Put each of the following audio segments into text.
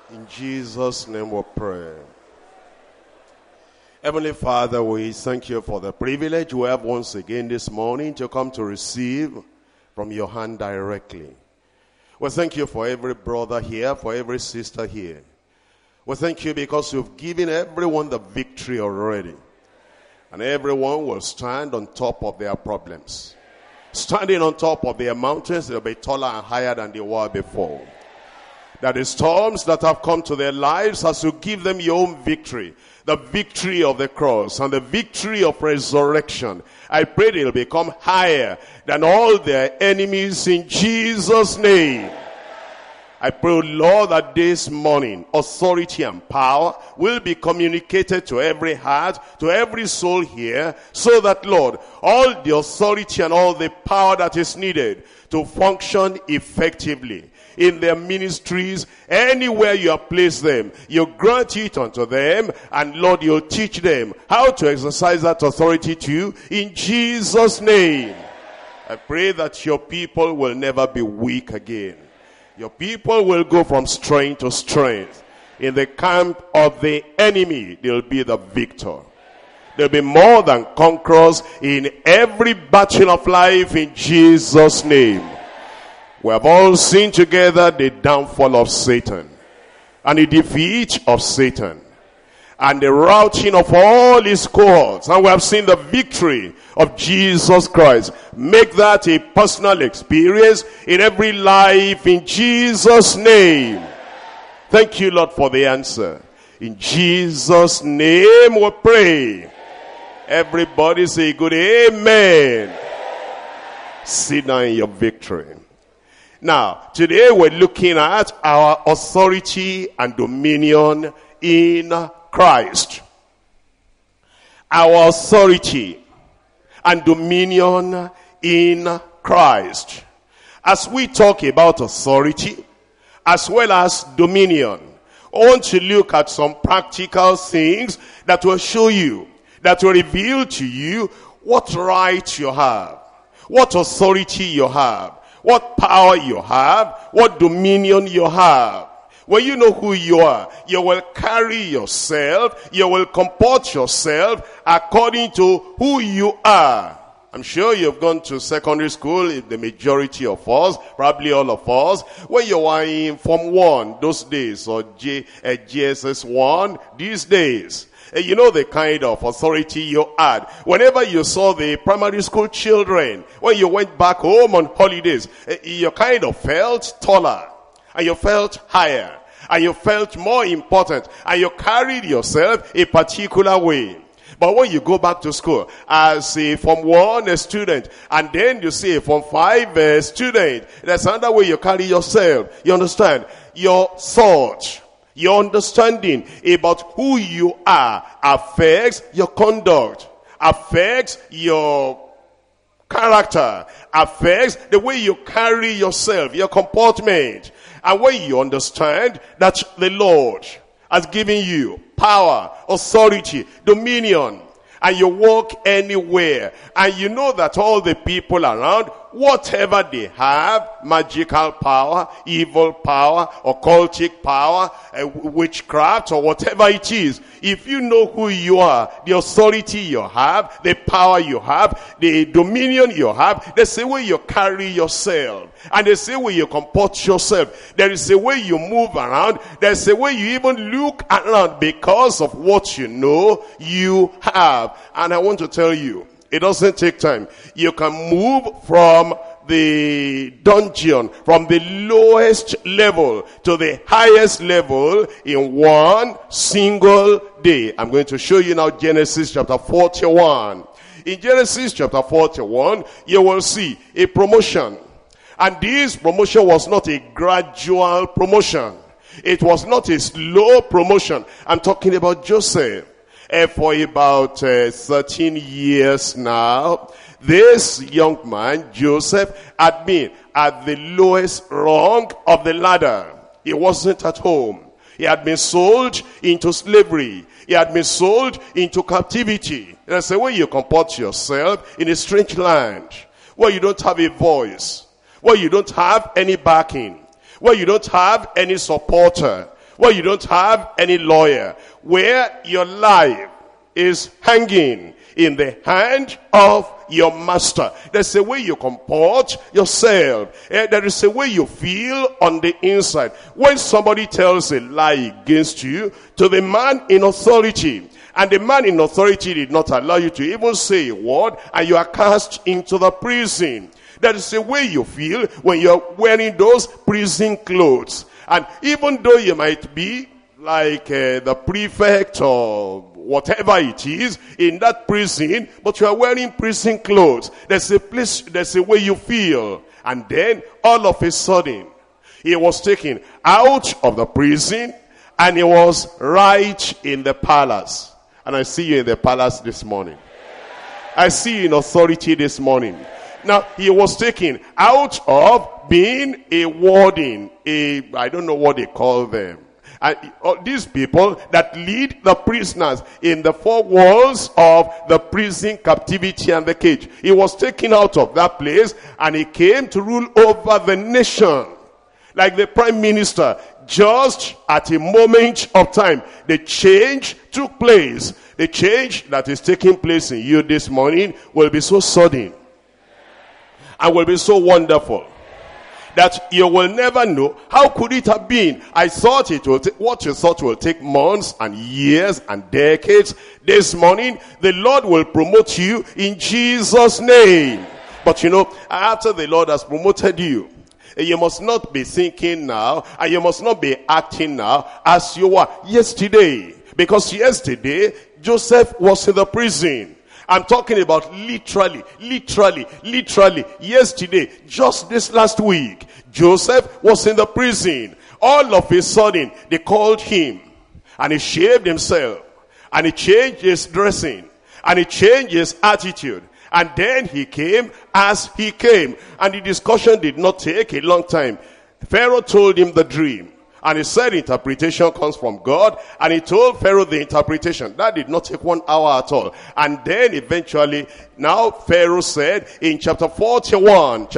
In Jesus' name we pray. Heavenly Father, we thank you for the privilege we have once again this morning to come to receive from your hand directly. We thank you for every brother here, for every sister here. We thank you because you've given everyone the victory already. And everyone will stand on top of their problems. Standing on top of their mountains, they'll be taller and higher than they were before. That the storms that have come to their lives, as you give them your own victory, the victory of the cross and the victory of resurrection, I pray they'll become higher than all their enemies in Jesus' name. I pray, Lord, that this morning authority and power will be communicated to every heart, to every soul here, so that, Lord, all the authority and all the power that is needed to function effectively in their ministries, anywhere you have placed them, you grant it unto them, and Lord, you'll teach them how to exercise that authority to you in Jesus' name. I pray that your people will never be weak again. Your people will go from strength to strength. In the camp of the enemy, they'll be the victor. They'll be more than conquerors in every battle of life in Jesus' name. We have all seen together the downfall of Satan and the defeat of Satan and the routing of all his cohorts. And we have seen the victory of Jesus Christ. Make that a personal experience in every life in Jesus' name. Thank you, Lord, for the answer. In Jesus' name we pray. Everybody say good amen. Sit down in your victory. Now, today we're looking at our authority and dominion in Christ. Our authority and dominion in Christ. As we talk about authority as well as dominion, I want to look at some practical things that will show you, that will reveal to you what right you have, what authority you have, what power you have, what dominion you have. When you know who you are, you will carry yourself, you will comport yourself according to who you are. I'm sure you've gone to secondary school, the majority of us, probably all of us, when you were in Form 1 those days, or GSS 1 these days. You know the kind of authority you had. Whenever you saw the primary school children, when you went back home on holidays, you kind of felt taller, and you felt higher, and you felt more important, and you carried yourself a particular way. But when you go back to school as a Form 1 student, and then you see a Form 5 student, there's another way you carry yourself. You understand? Your thought, your understanding about who you are affects your conduct, affects your character, affects the way you carry yourself, your comportment. And when you understand that the Lord has given you power, authority, dominion, and you walk anywhere, and you know that all the people around, whatever they have, magical power, evil power, occultic power, witchcraft, or whatever it is, if you know who you are, the authority you have, the power you have, the dominion you have, there's a way you carry yourself, and there's a way you comport yourself, there is a way you move around, there's a way you even look around because of what you know you have. And I want to tell you, it doesn't take time. You can move from the dungeon, from the lowest level to the highest level in one single day. I'm going to show you now Genesis chapter 41. In Genesis chapter 41, you will see a promotion. And this promotion was not a gradual promotion. It was not a slow promotion. I'm talking about Joseph. For about 13 years now, this young man, Joseph, had been at the lowest rung of the ladder. He wasn't at home. He had been sold into slavery. He had been sold into captivity. That's the way you comport yourself in a strange land, where you don't have a voice, where you don't have any backing, where you don't have any supporter, where you don't have any lawyer, where your life is hanging in the hand of your master. There's a way you comport yourself. There is a way you feel on the inside. When somebody tells a lie against you to the man in authority, and the man in authority did not allow you to even say a word, and you are cast into the prison, there is a way you feel when you're wearing those prison clothes. And even though you might be like the prefect or whatever it is in that prison, but you are wearing prison clothes, there's a way you feel. And then all of a sudden, he was taken out of the prison, and he was right in the palace. And I see you in the palace this morning. I see you in authority this morning. Now, he was taken out of being a warden, I don't know what they call them. And these people that lead the prisoners in the four walls of the prison captivity and the cage. He was taken out of that place, and he came to rule over the nation. Like the prime minister, just at a moment of time, the change took place. The change that is taking place in you this morning will be so sudden and will be so wonderful that you will never know. How could it have been? I thought it will take, what you thought will take months and years and decades. This morning, the Lord will promote you in Jesus' name. But you know, after the Lord has promoted you, you must not be thinking now, and you must not be acting now as you were yesterday. Because yesterday, Joseph was in the prison. I'm talking about literally. Yesterday, just this last week, Joseph was in the prison. All of a sudden, they called him, and he shaved himself, and he changed his dressing, and he changed his attitude. And then he came as he came. And the discussion did not take a long time. Pharaoh told him the dream. And he said interpretation comes from God. And he told Pharaoh the interpretation. That did not take 1 hour at all. And then eventually, now Pharaoh said in chapter 41,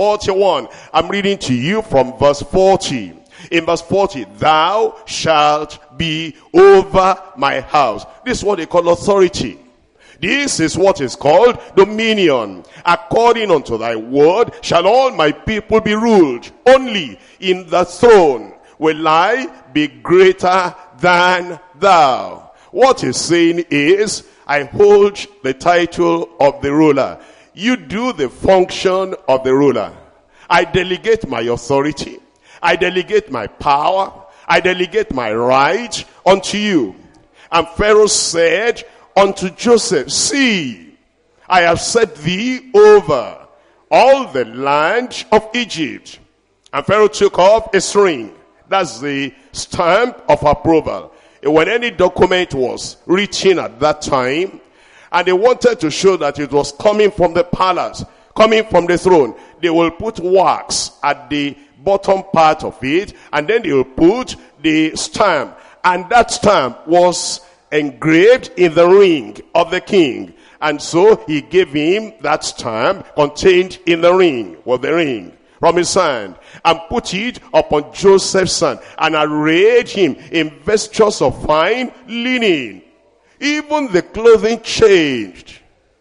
I'm reading to you from verse 40. In verse 40, thou shalt be over my house. This is what they call authority. This is what is called dominion. According unto thy word shall all my people be ruled. Only in the throne will I be greater than thou. What he's saying is, I hold the title of the ruler. You do the function of the ruler. I delegate my authority. I delegate my power. I delegate my right unto you. And Pharaoh said unto Joseph, see, I have set thee over all the land of Egypt. And Pharaoh took off his ring. That's the stamp of approval. When any document was written at that time, and they wanted to show that it was coming from the palace, coming from the throne, they will put wax at the bottom part of it, and then they will put the stamp. And that stamp was engraved in the ring of the king. And so he gave him that stamp contained in the ring, or the ring, from his hand, and put it upon Joseph's hand, and arrayed him in vestures of fine linen. Even the clothing changed.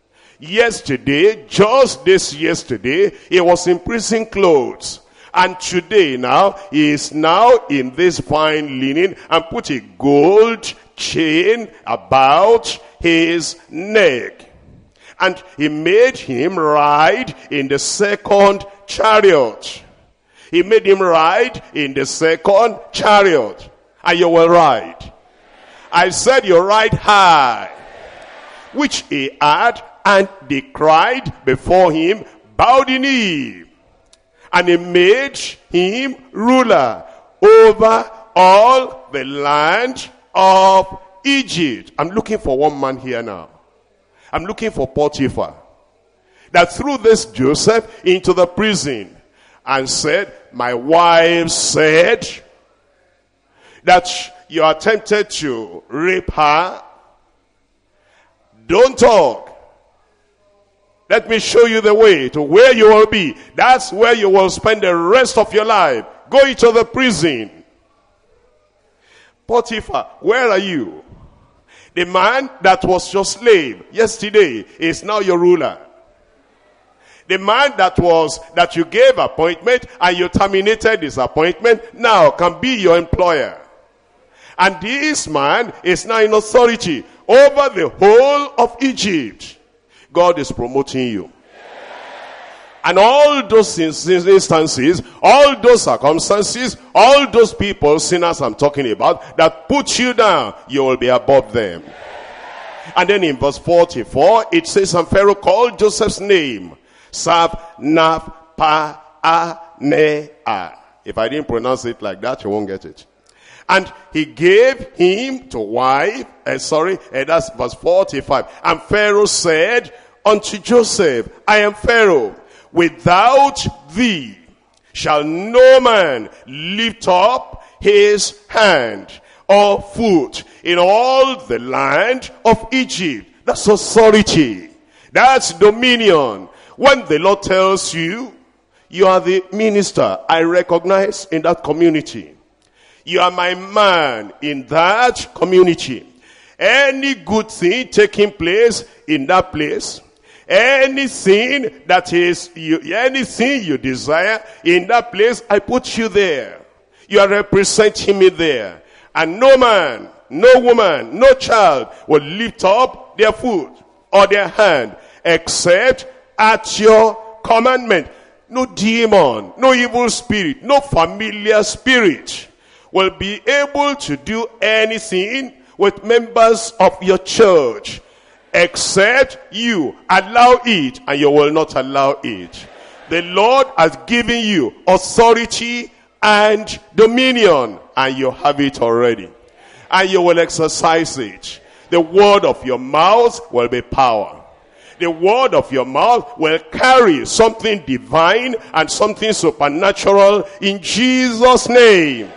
Yesterday, just this yesterday, he was in prison clothes. And today now, he is now in this fine linen, and put a gold chain about his neck. And he made him ride in the second chariot. He made him ride in the second chariot. And you will ride. I said you ride high. Which he had, and they cried before him, bowed the knee. And he made him ruler over all the land of Egypt. I'm looking for one man here now. I'm looking for Potiphar, that threw this Joseph into the prison and said, my wife said that you are tempted to rape her. Don't talk. Let me show you the way to where you will be. That's where you will spend the rest of your life. Go into the prison. Potiphar, where are you? The man that was your slave yesterday is now your ruler. The man that you gave appointment and you terminated his appointment now can be your employer. And this man is now in authority over the whole of Egypt. God is promoting you. And all those instances, all those circumstances, all those people, sinners I'm talking about, that put you down, you will be above them. And then in verse 44, it says, and Pharaoh called Joseph's name, Saf-Naph-Pa-A-Ne-A. If I didn't pronounce it like that, you won't get it. And he gave him to wife, that's verse 45. And Pharaoh said unto Joseph, I am Pharaoh. Without thee shall no man lift up his hand or foot in all the land of Egypt. That's authority. That's dominion. When the Lord tells you, you are the minister I recognize in that community. You are my man in that community. Any good thing taking place in that place, anything you desire in that place, I put you there. You are representing me there. And no man, no woman, no child will lift up their foot or their hand except at your commandment. No demon, no evil spirit, no familiar spirit will be able to do anything with members of your church except you allow it, and you will not allow it. The Lord has given you authority and dominion, and you have it already. And you will exercise it. The word of your mouth will be power. The word of your mouth will carry something divine and something supernatural in Jesus' name.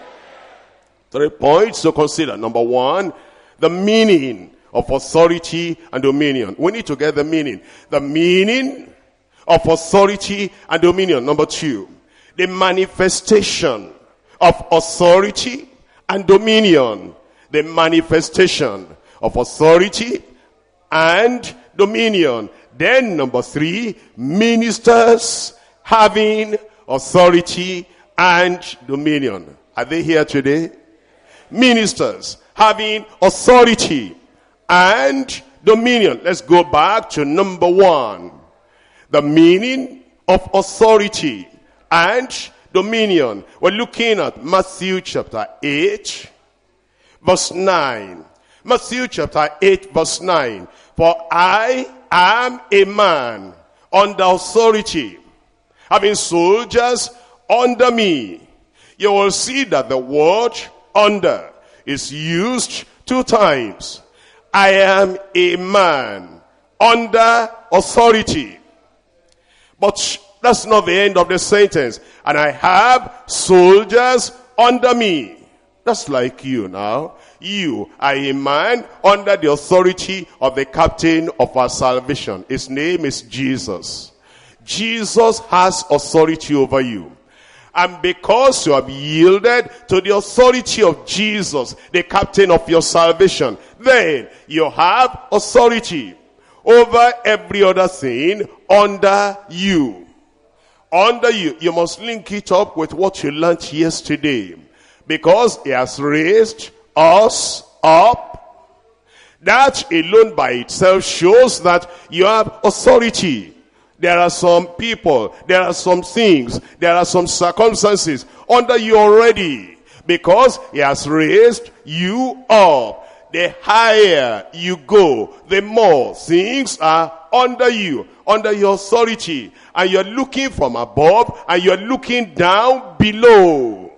3 points to consider. Number 1, the meaning of authority and dominion. We need to get the meaning. The meaning of authority and dominion. Number 2, the manifestation of authority and dominion. The manifestation of authority and dominion. Then number 3, ministers having authority and dominion. Are they here today? Ministers having authority and dominion. Let's go back to number 1. The meaning of authority and dominion. We're looking at Matthew chapter 8, verse 9. Matthew chapter 8, verse 9. For I am a man under authority, having soldiers under me. You will see that the word under is used 2 times. I am a man under authority. But that's not the end of the sentence. And I have soldiers under me. That's like you now. You are a man under the authority of the captain of our salvation. His name is Jesus. Jesus has authority over you. And because you have yielded to the authority of Jesus, the captain of your salvation, then you have authority over every other thing under you. Under you. You must link it up with what you learned yesterday. Because he has raised us up. That alone by itself shows that you have authority. There are some people, there are some things, there are some circumstances under you already. Because he has raised you up. The higher you go, the more things are under you, under your authority. And you're looking from above and you're looking down below.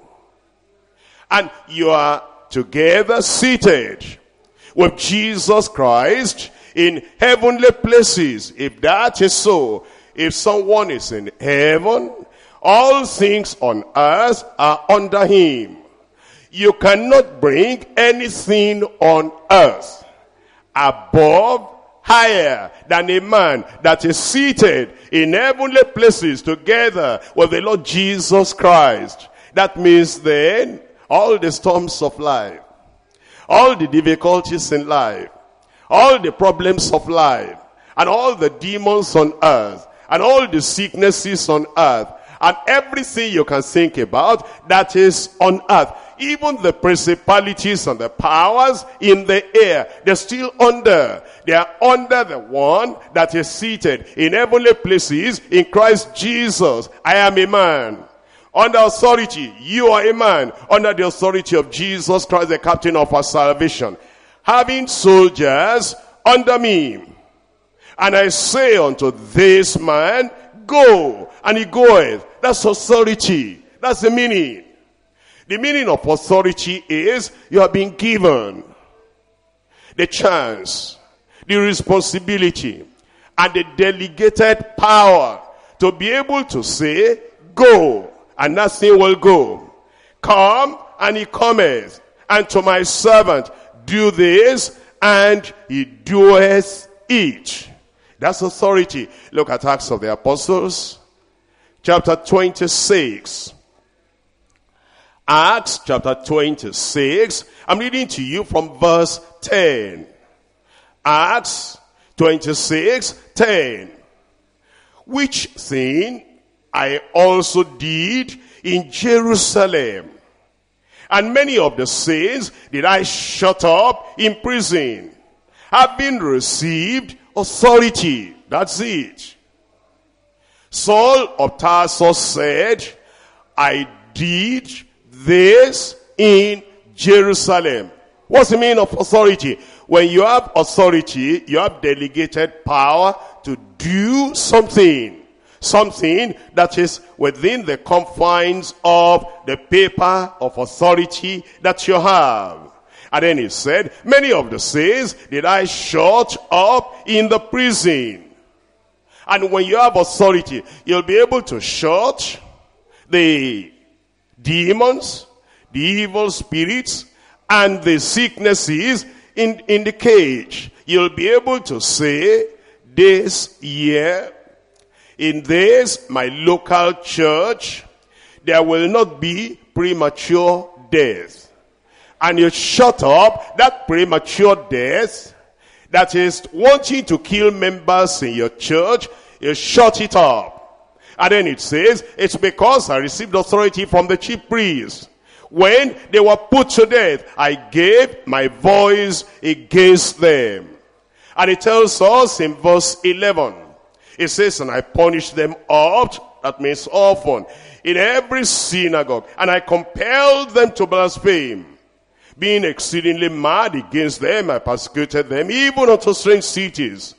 And you are together seated with Jesus Christ in heavenly places. If that is so, if someone is in heaven, all things on earth are under him. You cannot bring anything on earth above, higher than a man that is seated in heavenly places together with the Lord Jesus Christ. That means then all the storms of life, all the difficulties in life, all the problems of life, and all the demons on earth, and all the sicknesses on earth, and everything you can think about that is on earth, even the principalities and the powers in the air, they're still under. They are under the one that is seated in heavenly places in Christ Jesus. I am a man under authority. You are a man under the authority of Jesus Christ, the captain of our salvation, having soldiers under me. And I say unto this man, go, and he goeth. That's authority. That's the meaning. The meaning of authority is you have been given the chance, the responsibility, and the delegated power to be able to say, go, and nothing will go. Come, and he cometh. And to my servant, do this, and he doeth it. That's authority. Look at Acts of the Apostles, chapter 26. Acts chapter 26. I'm reading to you from verse 10. Acts 26:10. Which thing I also did in Jerusalem, and many of the saints did I shut up in prison, having received authority. That's it. Saul of Tarsus said, I did this in Jerusalem. What's the meaning of authority? When you have authority, you have delegated power to do something. Something that is within the confines of the paper of authority that you have. And then he said, many of the saints did I shut up in the prison. And when you have authority, you'll be able to shut the demons, the evil spirits, and the sicknesses in the cage. You'll be able to say, this year, in this, my local church, there will not be premature death. And you shut up that premature death that is wanting to kill members in your church. You shut it up. And then it says, it's because I received authority from the chief priests. When they were put to death, I gave my voice against them. And it tells us in verse 11, it says, and I punished them oft, that means often, in every synagogue, and I compelled them to blaspheme. Being exceedingly mad against them, I persecuted them, even unto strange cities.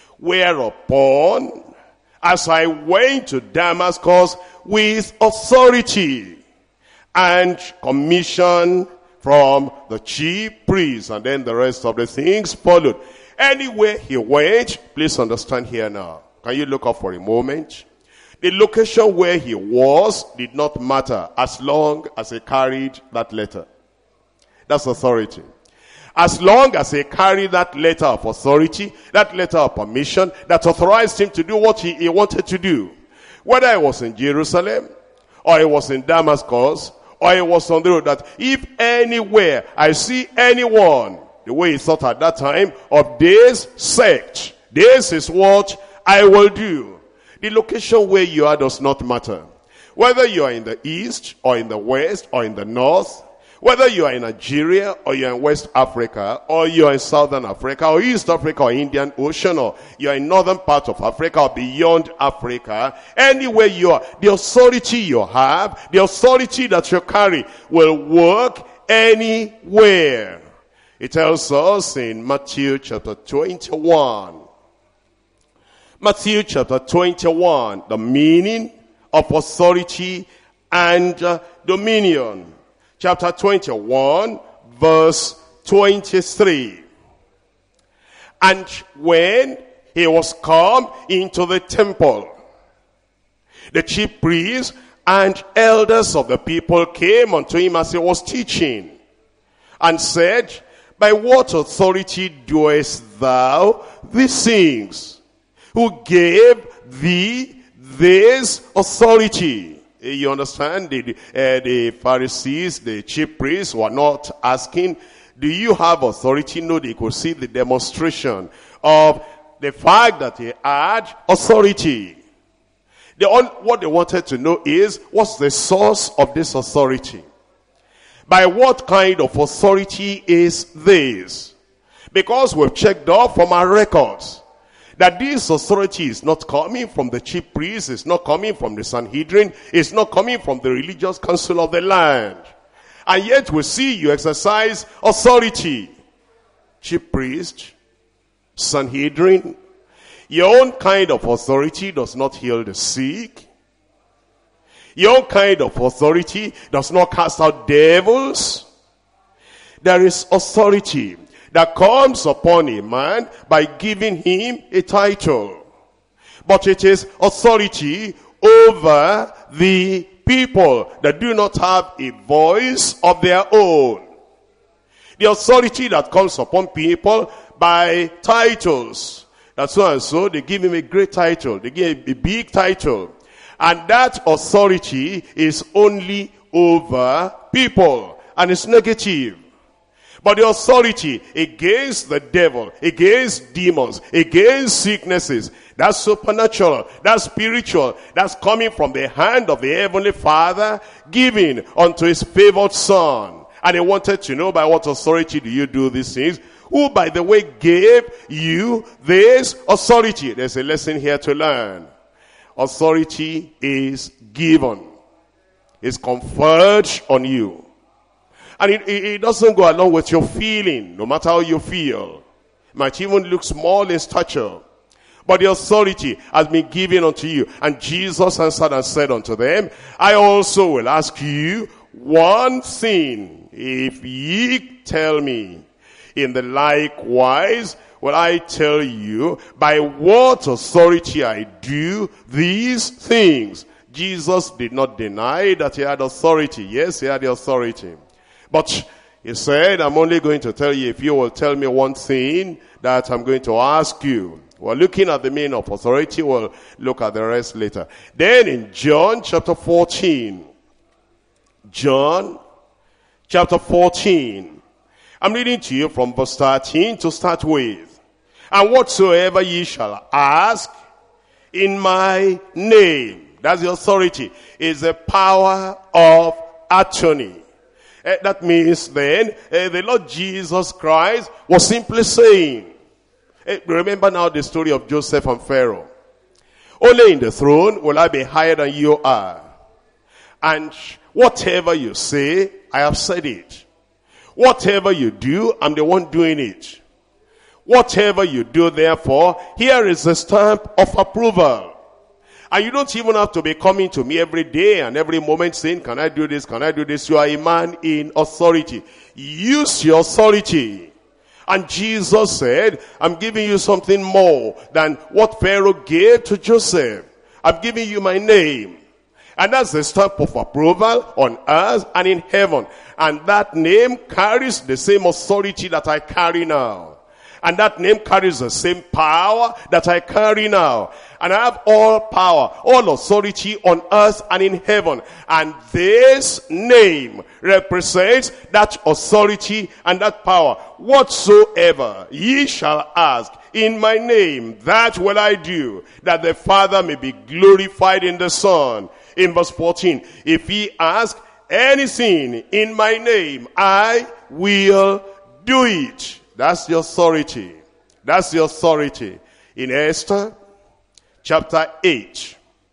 Whereupon, as I went to Damascus with authority and commission from the chief priests, and then the rest of the things followed. Anywhere he went, please understand here now. Can you look up for a moment? The location where he was did not matter as long as he carried that letter. That's authority. As long as he carried that letter of authority, that letter of permission, that authorized him to do what he wanted to do. Whether it was in Jerusalem, or it was in Damascus, or it was on the road, that if anywhere I see anyone, the way he thought at that time, of this sect, this is what I will do. The location where you are does not matter. Whether you are in the east, or in the west, or in the north, whether you are in Nigeria, or you are in West Africa, or you are in Southern Africa, or East Africa, or Indian Ocean, or you are in northern part of Africa, or beyond Africa, anywhere you are, the authority you have, the authority that you carry will work anywhere. It tells us in Matthew chapter 21. Matthew chapter 21, the meaning of authority and dominion. Chapter 21, verse 23. And when he was come into the temple, the chief priests and elders of the people came unto him as he was teaching, and said, by what authority doest thou these things? Who gave thee this authority? You understand? The Pharisees, the chief priests were not asking, Do you have authority? No, they could see the demonstration of the fact that he had authority. What they wanted to know is, what's the source of this authority? By what kind of authority is this? Because we've checked off from our records that this authority is not coming from the chief priest, it's not coming from the Sanhedrin, it's not coming from the religious council of the land. And yet we see you exercise authority. Chief priest, Sanhedrin. Your own kind of authority does not heal the sick. Your own kind of authority does not cast out devils. There is authority that comes upon a man by giving him a title. But it is authority over the people that do not have a voice of their own. The authority that comes upon people by titles. That so and so, they give him a great title. They give him a big title. And that authority is only over people. And it's negative. But the authority against the devil, against demons, against sicknesses, that's supernatural, that's spiritual, that's coming from the hand of the Heavenly Father, given unto his favored Son. And he wanted to know, by what authority do you do these things? Who, by the way, gave you this authority? There's a lesson here to learn. Authority is given. It's conferred on you. And it doesn't go along with your feeling, no matter how you feel. It might even look small in stature. But the authority has been given unto you. And Jesus answered and said unto them, I also will ask you one thing. If ye tell me, in the likewise will I tell you by what authority I do these things. Jesus did not deny that he had authority. Yes, he had the authority. But he said, I'm only going to tell you if you will tell me one thing that I'm going to ask you. We're looking at the meaning of authority. We'll look at the rest later. Then in John chapter 14. John chapter 14. I'm reading to you from verse 13 to start with. And whatsoever ye shall ask in my name. That's the authority. Is the power of attorney. That means then, the Lord Jesus Christ was simply saying, remember now the story of Joseph and Pharaoh. Only in the throne will I be higher than you are. And whatever you say, I have said it. Whatever you do, I'm the one doing it. Whatever you do, therefore, here is the stamp of approval. And you don't even have to be coming to me every day and every moment saying, can I do this, can I do this? You are a man in authority. Use your authority. And Jesus said, I'm giving you something more than what Pharaoh gave to Joseph. I'm giving you my name. And that's the stamp of approval on earth and in heaven. And that name carries the same authority that I carry now. And that name carries the same power that I carry now. And I have all power, all authority on earth and in heaven. And this name represents that authority and that power. Whatsoever ye shall ask in my name, that will I do, that the Father may be glorified in the Son. In verse 14, if ye ask anything in my name, I will do it. That's the authority. That's the authority. In Esther chapter 8.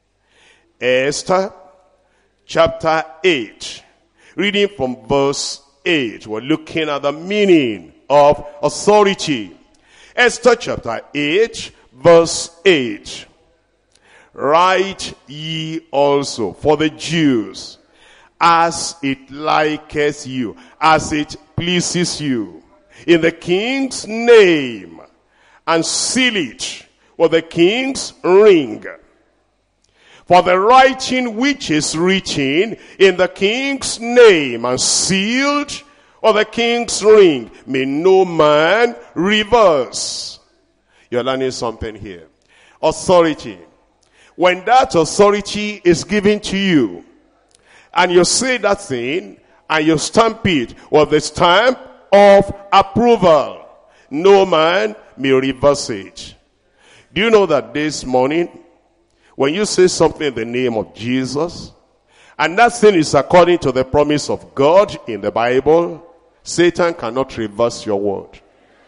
Esther chapter 8. Reading from verse 8. We're looking at the meaning of authority. Esther chapter 8 verse 8. Write ye also for the Jews, as it liketh you, as it pleases you, in the king's name, and seal it with the king's ring. For the writing which is written in the king's name and sealed with the king's ring may no man reverse. You're learning something here. Authority. When that authority is given to you, and you say that thing, and you stamp it with the stamp of approval. No man may reverse it. Do you know that this morning, when you say something in the name of Jesus, and that thing is according to the promise of God in the Bible, Satan cannot reverse your word.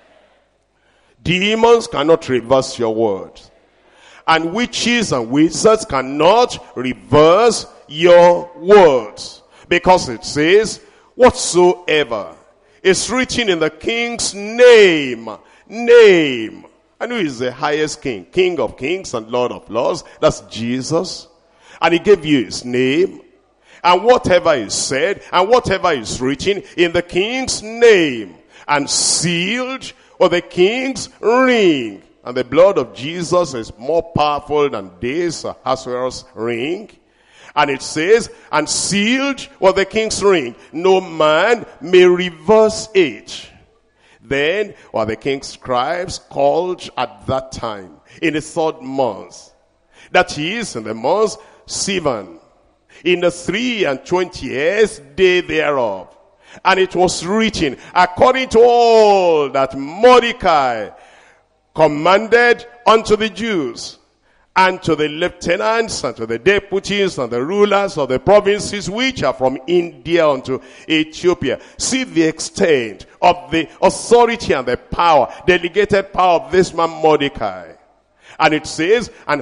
Demons cannot reverse your word. And witches and wizards cannot reverse your words. Because it says, whatsoever is written in the King's name. And who is the highest king? King of kings and Lord of lords. That's Jesus. And he gave you his name. And whatever is said and whatever is written in the King's name and sealed with the King's ring. And the blood of Jesus is more powerful than this Ahasuerus ring. And it says, and sealed with the King's ring. No man may reverse it. Then were the king's scribes called at that time in the 3rd month. That is, in the month Sivan, in the 23rd day thereof. And it was written, according to all that Mordecai commanded unto the Jews, and to the lieutenants, and to the deputies, and the rulers of the provinces which are from India unto Ethiopia. See the extent of the authority and the power, delegated power of this man Mordecai. And it says, and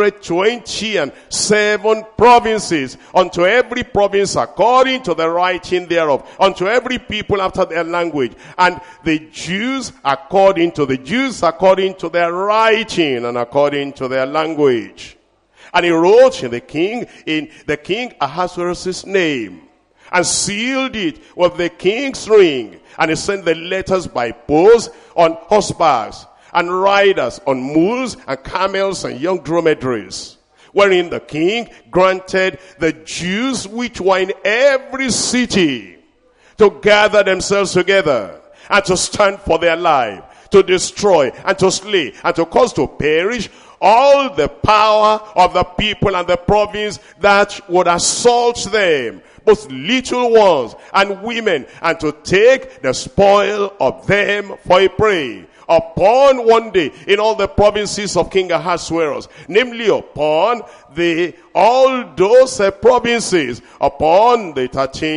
127 provinces, unto every province according to the writing thereof, unto every people after their language, and the Jews according to their writing and according to their language. And he wrote in the king Ahasuerus' name, and sealed it with the king's ring, and he sent the letters by post on horsebacks, and riders on mules and camels and young dromedaries, wherein the king granted the Jews which were in every city to gather themselves together and to stand for their life, to destroy and to slay and to cause to perish all the power of the people and the province that would assault them, both little ones and women, and to take the spoil of them for a prey. Upon one day in all the provinces of King Ahasuerus, namely upon all those provinces, upon the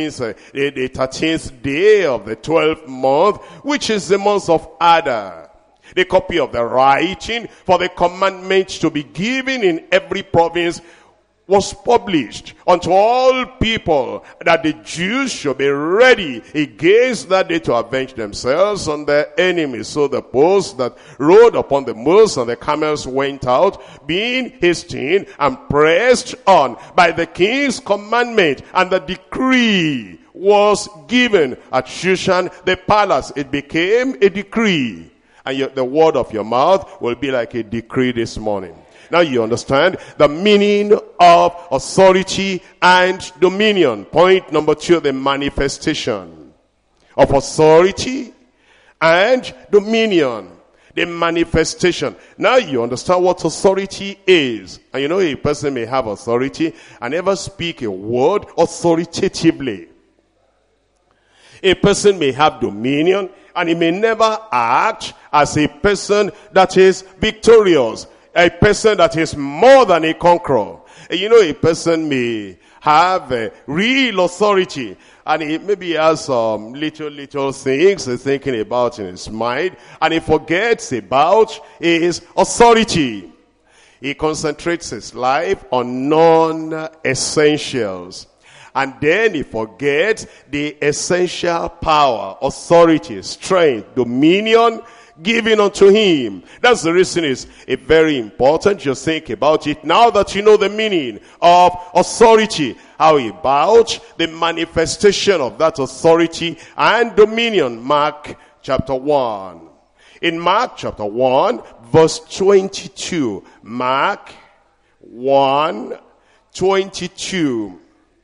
13th day of the 12th month, which is the month of Adar. The copy of the writing for the commandment to be given in every province was published unto all people, that the Jews should be ready against that day to avenge themselves on their enemies. So the post that rode upon the mules and the camels went out, being hastened and pressed on by the king's commandment, and the decree was given at Shushan the palace. It became a decree, and the word of your mouth will be like a decree this morning. Now you understand the meaning of authority and dominion. Point number 2, the manifestation of authority and dominion. The manifestation. Now you understand what authority is. And you know, a person may have authority and never speak a word authoritatively. A person may have dominion and he may never act as a person that is victorious. A person that is more than a conqueror. You know, a person may have real authority, and he maybe has some little things he's thinking about in his mind, and he forgets about his authority. He concentrates his life on non-essentials. And then he forgets the essential power, authority, strength, dominion given unto him. That's the reason it's very important you think about it now that you know the meaning of authority. How about the manifestation of that authority and dominion. Mark chapter 1. In Mark chapter 1 verse 22. Mark 1:22.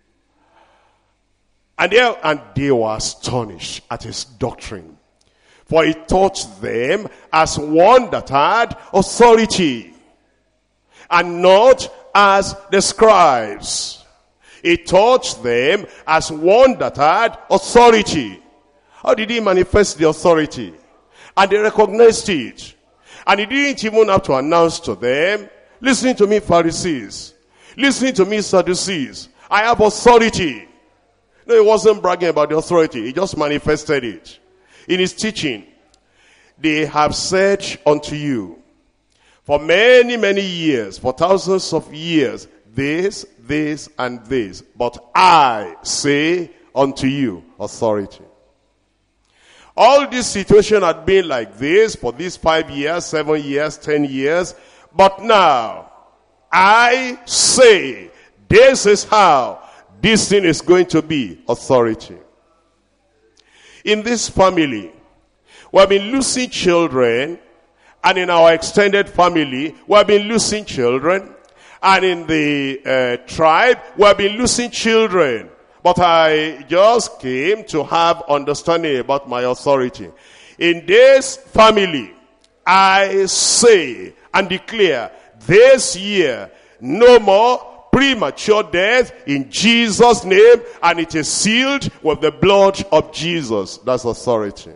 And they were astonished at his doctrine. For he taught them as one that had authority, and not as the scribes. He taught them as one that had authority, How did he manifest the authority? And they recognized it. And he didn't even have to announce to them, listen to me, Pharisees. Listen to me, Sadducees. I have authority. No, he wasn't bragging about the authority. He just manifested it. In his teaching, they have said unto you, for many, many years, for thousands of years, this, and this. But I say unto you, authority. All this situation had been like this for these 5 years, 7 years, 10 years. But now, I say, this is how this thing is going to be, authority. In this family, we have been losing children. And in our extended family, we have been losing children. And in the tribe, we have been losing children. But I just came to have understanding about my authority. In this family, I say and declare this year, no more premature death in Jesus' name. And it is sealed with the blood of Jesus. That's authority.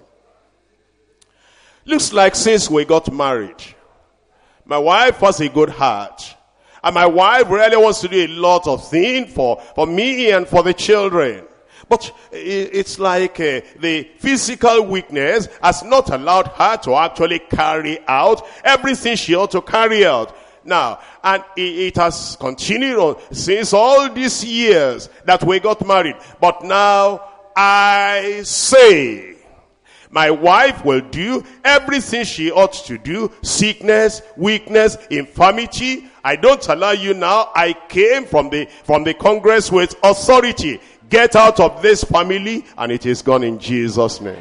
Looks like since we got married, my wife has a good heart. And my wife really wants to do a lot of things for me and for the children. But it's like the physical weakness has not allowed her to actually carry out everything she ought to carry out. Now, and it has continued on since all these years that we got married. But now, I say, my wife will do everything she ought to do. Sickness, weakness, infirmity. I don't allow you now. I came from the Congress with authority. Get out of this family, and it is gone in Jesus' name.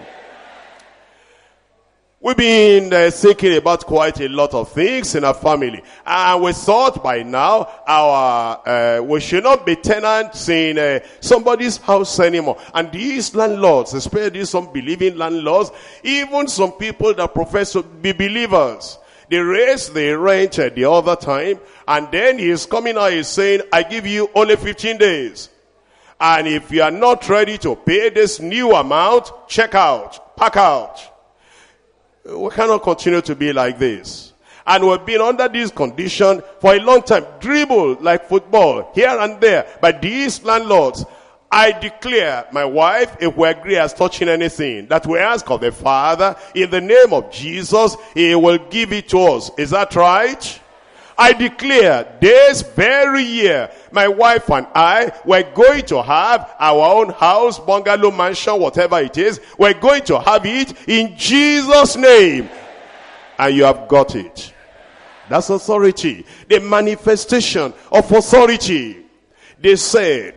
We've been thinking about quite a lot of things in our family. And we thought by now we should not be tenants in somebody's house anymore. And these landlords, especially some believing landlords, even some people that profess to be believers, they raised the rent the other time. And then he is coming out, he's saying, I give you only 15 days. And if you are not ready to pay this new amount, check out, pack out. We cannot continue to be like this. And we've been under this condition for a long time. Dribble like football here and there by these landlords. I declare, my wife, if we agree as touching anything that we ask of the Father in the name of Jesus, he will give it to us. Is that right? I declare this very year, my wife and I, we're going to have our own house, bungalow, mansion, whatever it is. We're going to have it in Jesus' name. And you have got it. That's authority. The manifestation of authority. They said,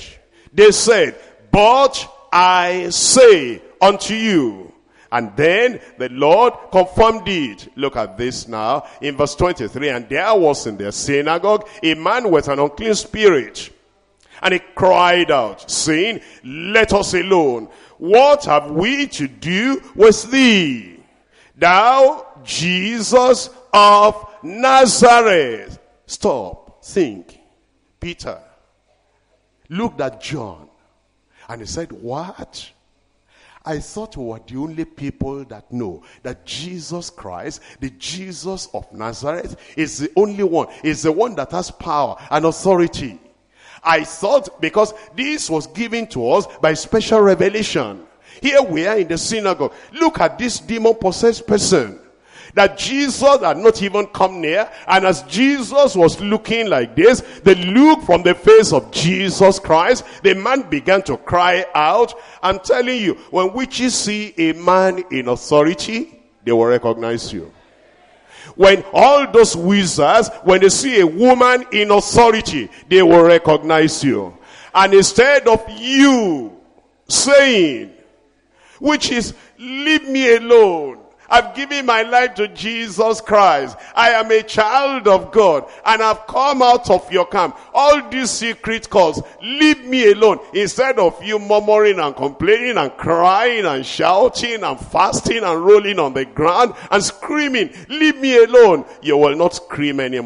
but I say unto you. And then the Lord confirmed it. Look at this now in verse 23. And there was in their synagogue a man with an unclean spirit. And he cried out, saying, let us alone. What have we to do with thee, thou Jesus of Nazareth? Stop, think. Peter looked at John and he said, what? I thought we were the only people that know that Jesus Christ, the Jesus of Nazareth, is the only one, is the one that has power and authority. I thought because this was given to us by special revelation. Here we are in the synagogue. Look at this demon-possessed person that Jesus had not even come near. And as Jesus was looking like this, the look from the face of Jesus Christ, the man began to cry out. I'm telling you, when witches see a man in authority, they will recognize you. When all those wizards, when they see a woman in authority, they will recognize you. And instead of you saying, which is, leave me alone, I've given my life to Jesus Christ. I am a child of God. And I've come out of your camp. All these secret calls, leave me alone. Instead of you murmuring and complaining and crying and shouting and fasting and rolling on the ground and screaming, leave me alone. You will not scream anymore.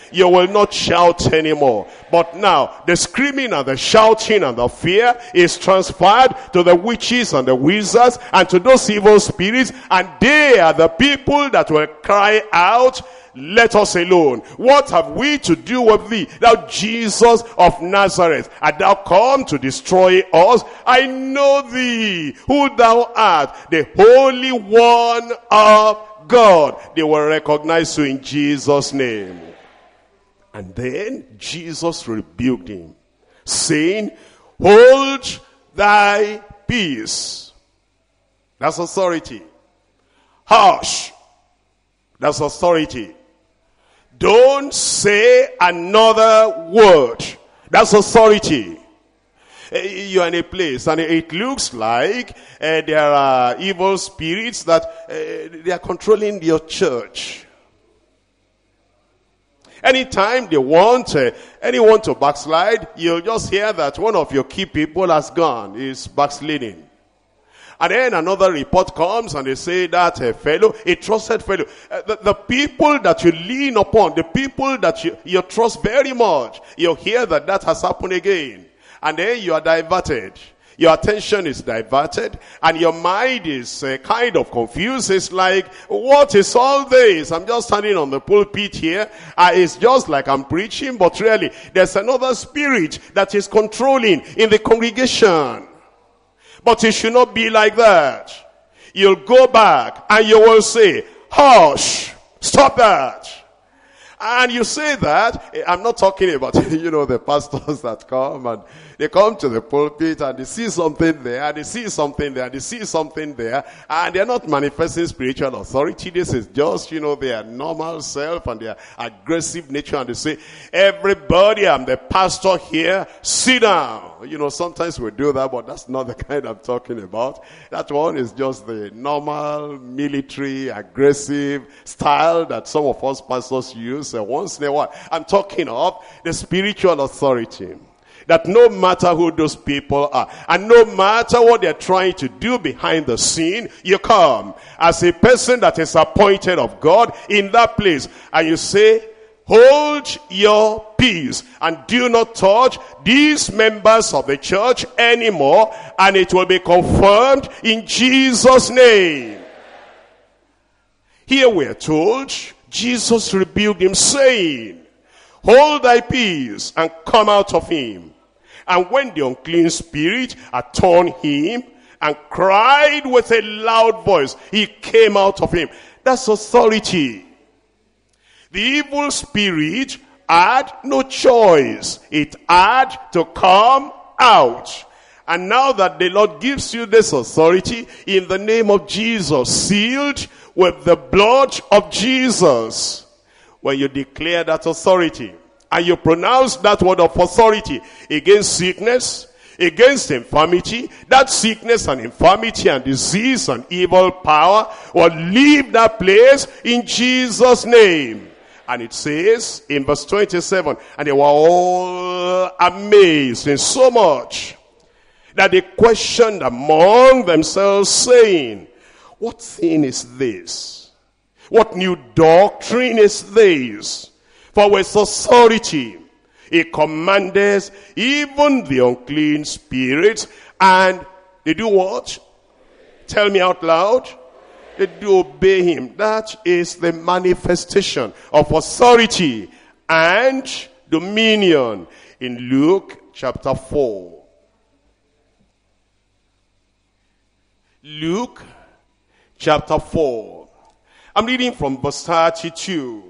You will not shout anymore. But now, the screaming and the shouting and the fear is transferred to the witches and the wizards and to those evil spirits, and they are the people that will cry out, let us alone. What have we to do with thee, thou Jesus of Nazareth? Art thou come to destroy us? I know thee, who thou art, the Holy One of God. They will recognize you in Jesus' name. And then Jesus rebuked him, saying, hold thy peace. That's authority. Hush. That's authority. Don't say another word. That's authority. You're in a place and it looks like there are evil spirits that they are controlling your church. Anytime they want anyone to backslide, you'll just hear that one of your key people has gone, is backsliding. And then another report comes and they say that a fellow, a trusted fellow, the people that you lean upon, the people that you trust very much, you'll hear that has happened again. And then you are diverted. Your attention is diverted and your mind is kind of confused. It's like, what is all this? I'm just standing on the pulpit here. It's just like I'm preaching, but really there's another spirit that is controlling in the congregation. But it should not be like that. You'll go back and you will say, hush, stop that. And you say that, I'm not talking about, the pastors that come and they come to the pulpit and they see something there, they see something there, they see something there, and they're not manifesting spiritual authority. This is just, their normal self and their aggressive nature, and they say, everybody, I'm the pastor here, sit down. Sometimes we do that, but that's not the kind I'm talking about. That one is just the normal, military, aggressive style that some of us pastors use once in a while. I'm talking of the spiritual authority. That no matter who those people are, and no matter what they're trying to do behind the scene, you come as a person that is appointed of God in that place, and you say, hold your peace and do not touch these members of the church anymore, and it will be confirmed in Jesus' name. Here we are told, Jesus rebuked him, saying, hold thy peace and come out of him. And when the unclean spirit had torn him and cried with a loud voice, he came out of him. That's authority. The evil spirit had no choice. It had to come out. And now that the Lord gives you this authority in the name of Jesus, sealed with the blood of Jesus, when you declare that authority, and you pronounce that word of authority against sickness, against infirmity, that sickness and infirmity and disease and evil power will leave that place in Jesus' name. And it says in verse 27, and they were all amazed in so much that they questioned among themselves, saying, what thing is this? What new doctrine is this? For with authority he commanded even the unclean spirits, and they do what? Tell me out loud. They do obey him. That is the manifestation of authority and dominion in Luke chapter 4. Luke chapter 4. I'm reading from verse 32.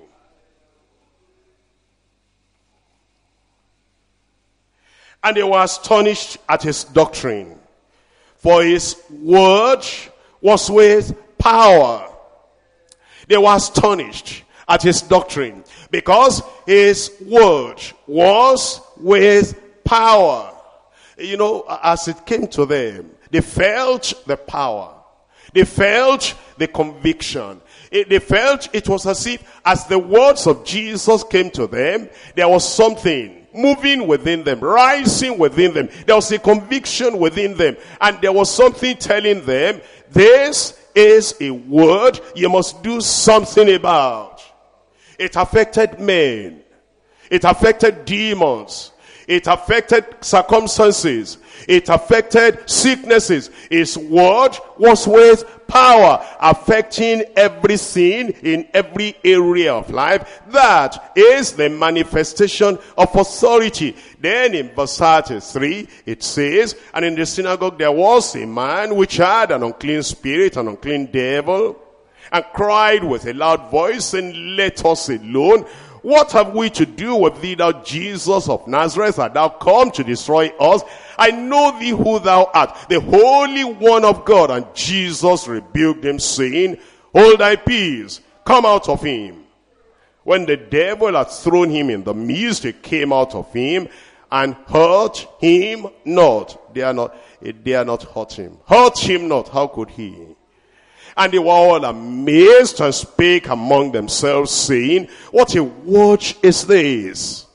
And they were astonished at his doctrine, for his word was with power. They were astonished at his doctrine, because his word was with power. As it came to them, they felt the power. They felt the conviction. They felt it was as if, as the words of Jesus came to them, there was something moving within them, rising within them. There was a conviction within them. And there was something telling them, this is a word you must do something about. It affected men. It affected demons. It affected circumstances. It affected sicknesses. His word was with power, affecting every sin in every area of life. That is the manifestation of authority. Then in verse 33, it says, and in the synagogue there was a man which had an unclean spirit, an unclean devil, and cried with a loud voice, saying, let us alone. What have we to do with thee, thou Jesus of Nazareth? Art thou come to destroy us? I know thee who thou art, the Holy One of God. And Jesus rebuked him, saying, hold thy peace, come out of him. When the devil had thrown him in the midst, he came out of him and hurt him not. They are not hurt him. Hurt him not. How could he? And they were all amazed and spake among themselves, saying, what a watch is this?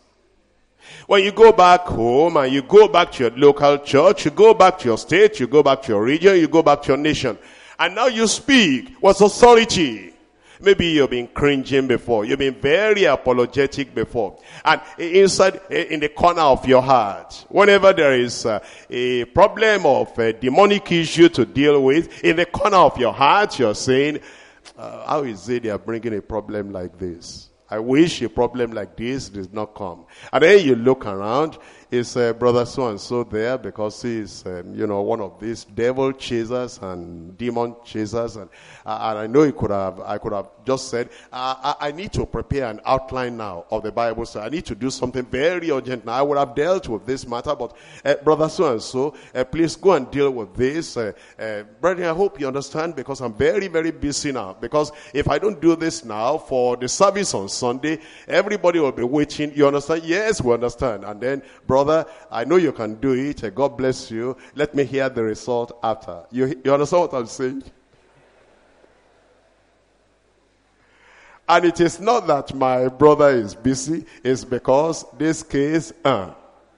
When you go back home and you go back to your local church, you go back to your state, you go back to your region, you go back to your nation, and now you speak with authority. Maybe you've been cringing before. You've been very apologetic before. And inside, in the corner of your heart, whenever there is a problem of a demonic issue to deal with, in the corner of your heart, you're saying, how is it they are bringing a problem like this? I wish a problem like this did not come. And then you look around, is brother so-and-so there because he's, one of these devil chasers and demon chasers. And I know I could have just said, I need to prepare an outline now of the Bible. So I need to do something very urgent now. I would have dealt with this matter, but brother so-and-so, please go and deal with this. Brethren, I hope you understand, because I'm very, very busy now. Because if I don't do this now for the service on Sunday, everybody will be waiting. You understand? Yes, we understand. And then, brother, I know you can do it. God bless you. Let me hear the result after. You understand what I'm saying? And it is not that my brother is busy. It's because this case, I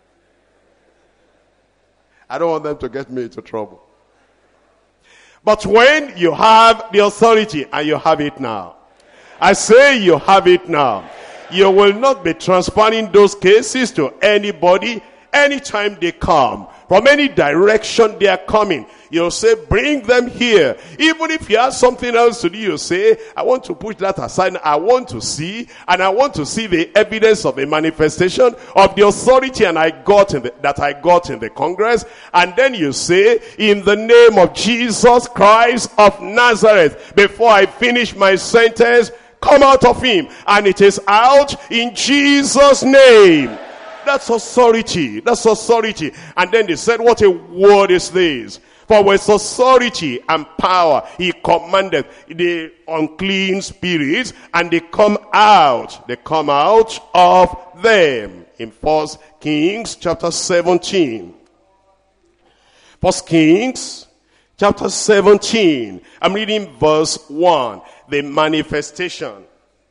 don't want them to get me into trouble. But when you have the authority, and you have it now, I say you have it now, you will not be transferring those cases to anybody anytime they come. From any direction they are coming, you'll say, bring them here. Even if you have something else to do, you say, I want to put that aside. I want to see, and I want to see the evidence of the manifestation of the authority that I got in the Congress. And then you say, in the name of Jesus Christ of Nazareth, before I finish my sentence, come out of him. And it is out in Jesus' name. That's authority. That's authority. And then they said, what a word is this? For with authority and power he commanded the unclean spirits, and they come out. They come out of them. In 1 Kings chapter 17. 1 Kings chapter 17. I'm reading verse 1. The manifestation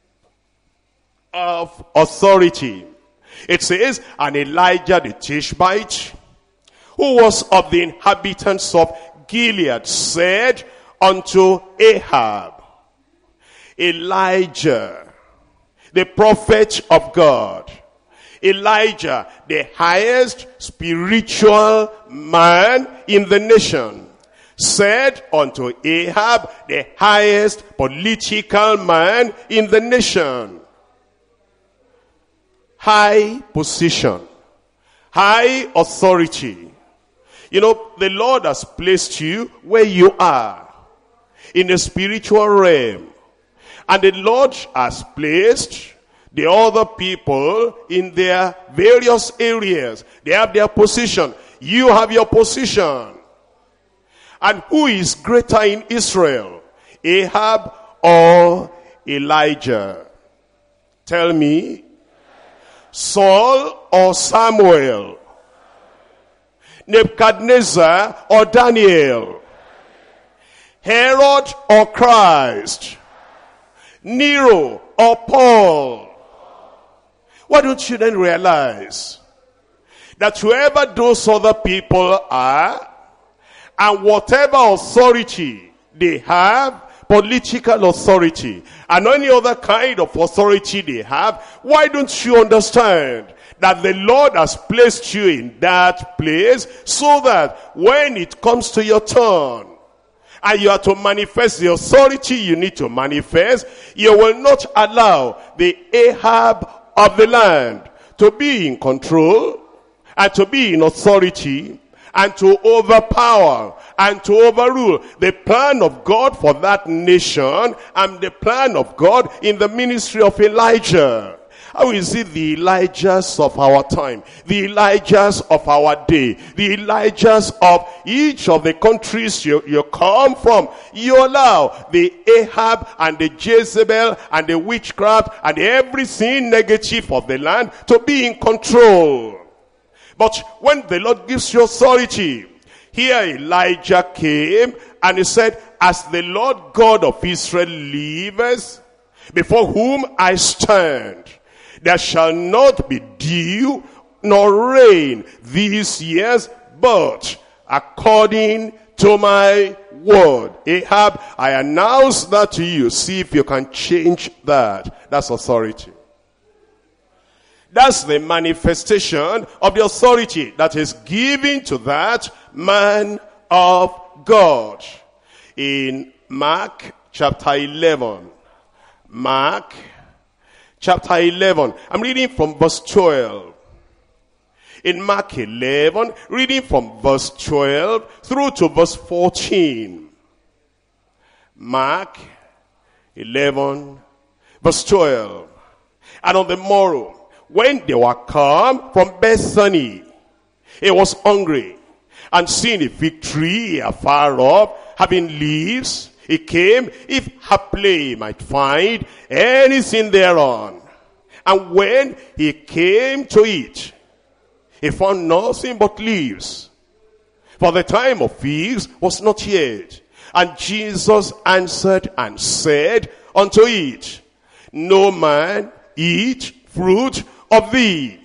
of authority. It says, and Elijah the Tishbite, who was of the inhabitants of Gilead, said unto Ahab, Elijah, the prophet of God, Elijah, the highest spiritual man in the nation, said unto Ahab, the highest political man in the nation. High position, high authority. You know, the Lord has placed you where you are in the spiritual realm. And the Lord has placed the other people in their various areas. They have their position. You have your position. And who is greater in Israel, Ahab or Elijah? Tell me. Saul or Samuel? Nebuchadnezzar or Daniel? Herod or Christ? Nero or Paul? Why don't you then realize that whoever those other people are, and whatever authority they have, political authority, and any other kind of authority they have, why don't you understand that the Lord has placed you in that place so that when it comes to your turn, and you are to manifest the authority you need to manifest, you will not allow the Ahab of the land to be in control and to be in authority and to overpower and to overrule the plan of God for that nation and the plan of God in the ministry of Elijah. How is it the Elijahs of our time, the Elijahs of our day, the Elijahs of each of the countries you come from, you allow the Ahab and the Jezebel and the witchcraft and everything negative of the land to be in control. But when the Lord gives you authority, here Elijah came and he said, as the Lord God of Israel liveth, before whom I stand, there shall not be dew nor rain these years, but according to my word. Ahab, I announce that to you. See if you can change that. That's authority. That's the manifestation of the authority that is given to that man of God. In Mark chapter 11. Mark chapter 11. I'm reading from verse 12. In Mark 11, reading from verse 12 through to verse 14. Mark 11, verse 12. And on the morrow, when they were come from Bethany, he was hungry, and seeing a fig tree afar off, having leaves, he came, if haply he might find anything thereon. And when he came to it, he found nothing but leaves, for the time of figs was not yet. And Jesus answered and said unto it, no man eat fruit of thee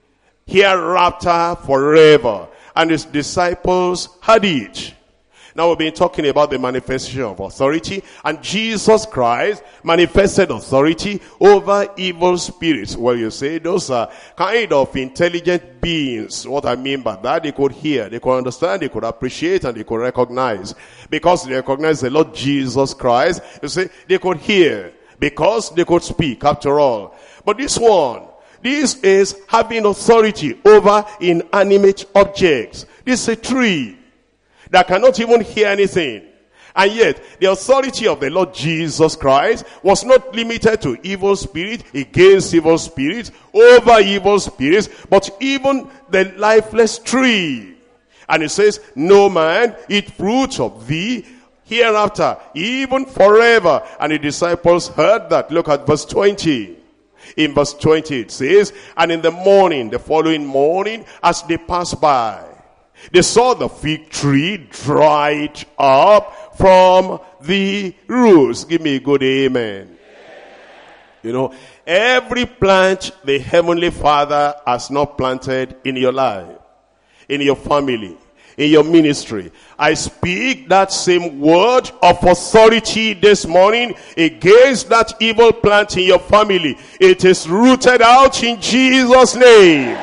hereafter forever. And his disciples had it. Now we've been talking about the manifestation of authority, and Jesus Christ manifested authority over evil spirits. Well, you say those are kind of intelligent beings. What I mean by that, they could hear, they could understand, they could appreciate, and they could recognize. Because they recognize the Lord Jesus Christ, you say they could hear, because they could speak after all. But this one, this is having authority over inanimate objects. This is a tree that cannot even hear anything. And yet, the authority of the Lord Jesus Christ was not limited to evil spirit, against evil spirits, over evil spirits, but even the lifeless tree. And it says, no man eat fruit of thee hereafter, even forever. And the disciples heard that. Look at verse 20. In verse 20 it says, and in the morning, the following morning, as they passed by, they saw the fig tree dried up from the roots. Give me a good amen. You know, every plant the Heavenly Father has not planted in your life, in your family, in your ministry, I speak that same word of authority this morning against that evil plant in your family. It is rooted out in Jesus' name.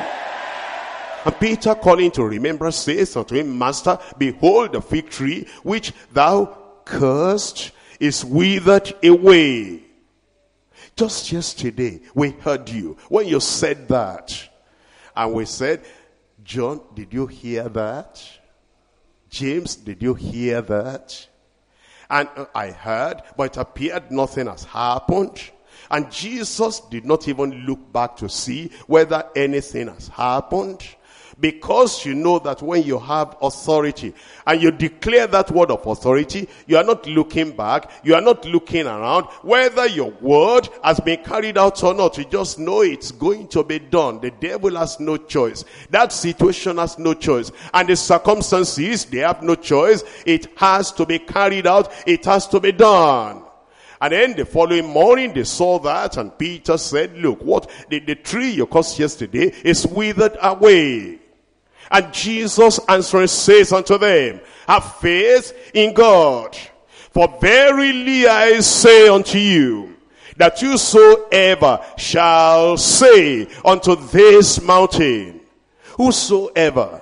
And Peter, calling to remembrance, says unto him, Master, behold, the fig tree which thou cursed is withered away. Just yesterday, we heard you when you said that. And we said, John, did you hear that? James, did you hear that? And I heard, but it appeared nothing has happened. And Jesus did not even look back to see whether anything has happened. Because you know that when you have authority and you declare that word of authority, you are not looking back, you are not looking around, whether your word has been carried out or not. You just know it's going to be done. The devil has no choice. That situation has no choice. And the circumstances, they have no choice. It has to be carried out. It has to be done. And then the following morning they saw that, and Peter said, look, what the tree you cursed yesterday is withered away. And Jesus answering says unto them, have faith in God. For verily I say unto you, that whosoever shall say unto this mountain, whosoever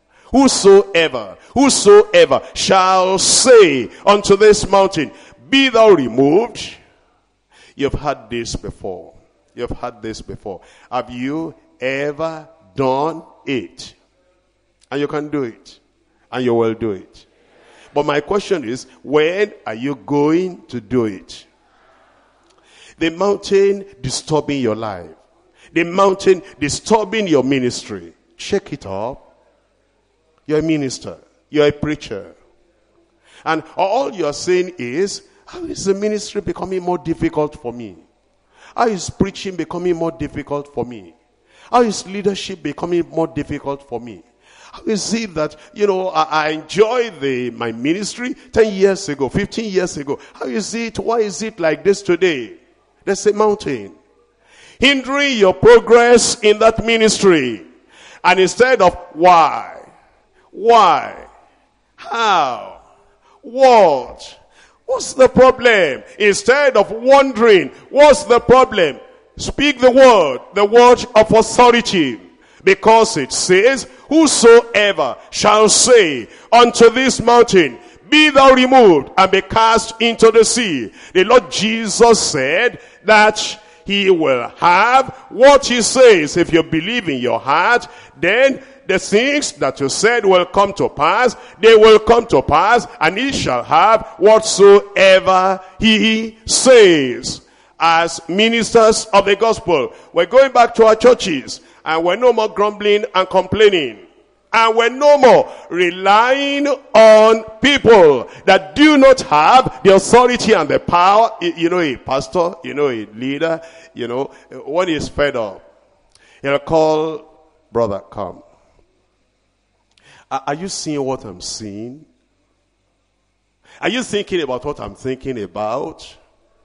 shall say unto this mountain, be thou removed. You've had this before. Have you ever done it? And you can do it. And you will do it. But my question is, when are you going to do it? The mountain disturbing your life. The mountain disturbing your ministry. Check it up. You're a minister. You're a preacher. And all you're saying is, how is the ministry becoming more difficult for me? How is preaching becoming more difficult for me? How is leadership becoming more difficult for me? How is it that, I enjoyed my ministry 10 years ago, 15 years ago. Why is it like this today? There's a mountain hindering your progress in that ministry. And instead of why, how, what's the problem? Instead of wondering, what's the problem? Speak the word of authority. Because it says, whosoever shall say unto this mountain, be thou removed and be cast into the sea. The Lord Jesus said that he will have what he says. If you believe in your heart, then the things that you said will come to pass. They will come to pass, and he shall have whatsoever he says. As ministers of the gospel, we're going back to our churches, and we're no more grumbling and complaining. And we're no more relying on people that do not have the authority and the power. A pastor, a leader, when he's fed up, he'll call, brother, come. Are you seeing what I'm seeing? Are you thinking about what I'm thinking about?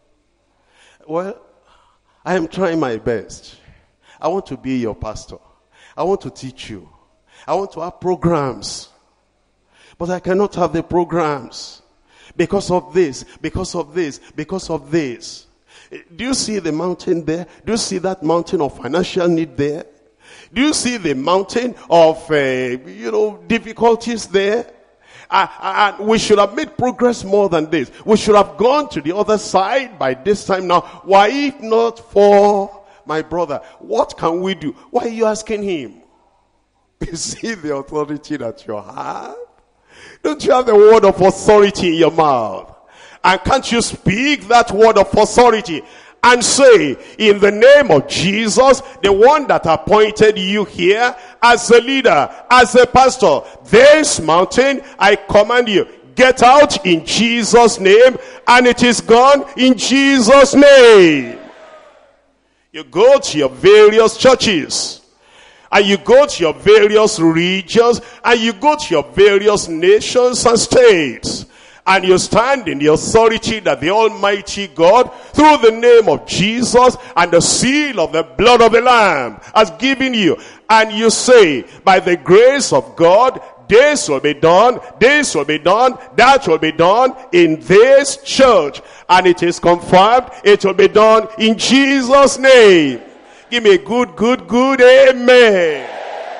Well, I am trying my best. I want to be your pastor. I want to teach you. I want to have programs. But I cannot have the programs because of this, because of this, because of this. Do you see the mountain there? Do you see that mountain of financial need there? Do you see the mountain of, difficulties there? And we should have made progress more than this. We should have gone to the other side by this time now. Why, if not for my brother, what can we do? Why are you asking him? You see the authority that you have? Don't you have the word of authority in your mouth? And can't you speak that word of authority and say, in the name of Jesus, the one that appointed you here as a leader, as a pastor, this mountain, I command you, get out in Jesus' name, and it is gone in Jesus' name. You go to your various churches, and you go to your various regions, and you go to your various nations and states, and you stand in the authority that the Almighty God, through the name of Jesus and the seal of the blood of the Lamb, has given you. And you say, by the grace of God, this will be done, this will be done, that will be done in this church. And it is confirmed, it will be done in Jesus' name. Give me a good amen.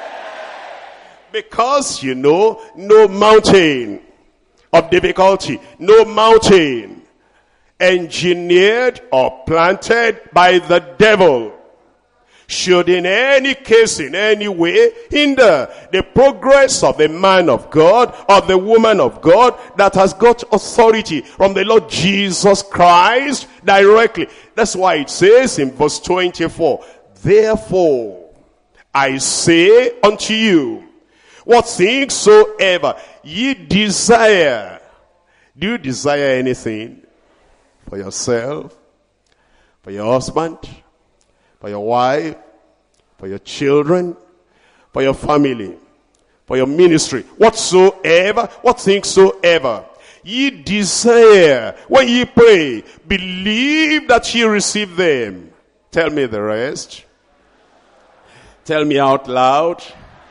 Because no mountain of difficulty, no mountain engineered or planted by the devil should in any case, in any way, hinder the progress of the man of God, of the woman of God that has got authority from the Lord Jesus Christ directly. That's why it says in verse 24, therefore I say unto you, what things soever ye desire. Do you desire anything for yourself, for your husband, for your wife, for your children, for your family, for your ministry? Whatsoever, what things soever ye desire, when ye pray, believe that ye receive them. Tell me the rest. Tell me out loud.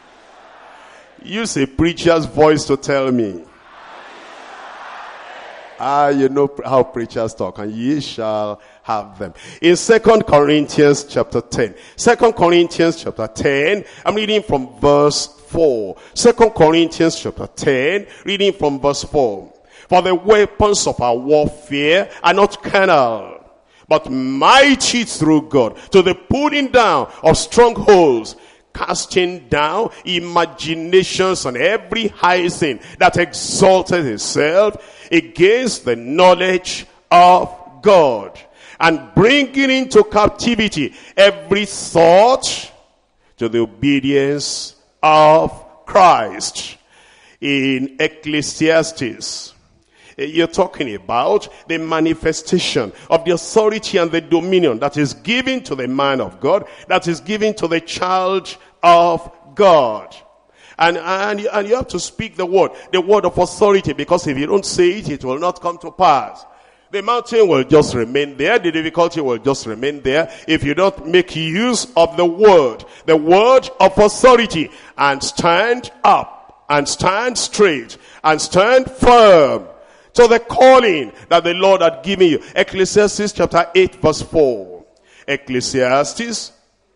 Use a preacher's voice to tell me. You know how preachers talk, and ye shall have them. In 2 Corinthians chapter 10. 2 Corinthians chapter 10, I'm reading from verse 4. 2 Corinthians chapter 10, reading from verse 4. For the weapons of our warfare are not carnal, but mighty through God, to the pulling down of strongholds, casting down imaginations and every high thing that exalted itself against the knowledge of God, and bringing into captivity every thought to the obedience of Christ. In Ecclesiastes, you're talking about the manifestation of the authority and the dominion that is given to the man of God, that is given to the child of God. And you have to speak the word of authority, because if you don't say it, it will not come to pass. The mountain will just remain there. The difficulty will just remain there if you don't make use of the word of authority, and stand up and stand straight and stand firm to the calling that the Lord had given you. Ecclesiastes chapter 8 verse 4. Ecclesiastes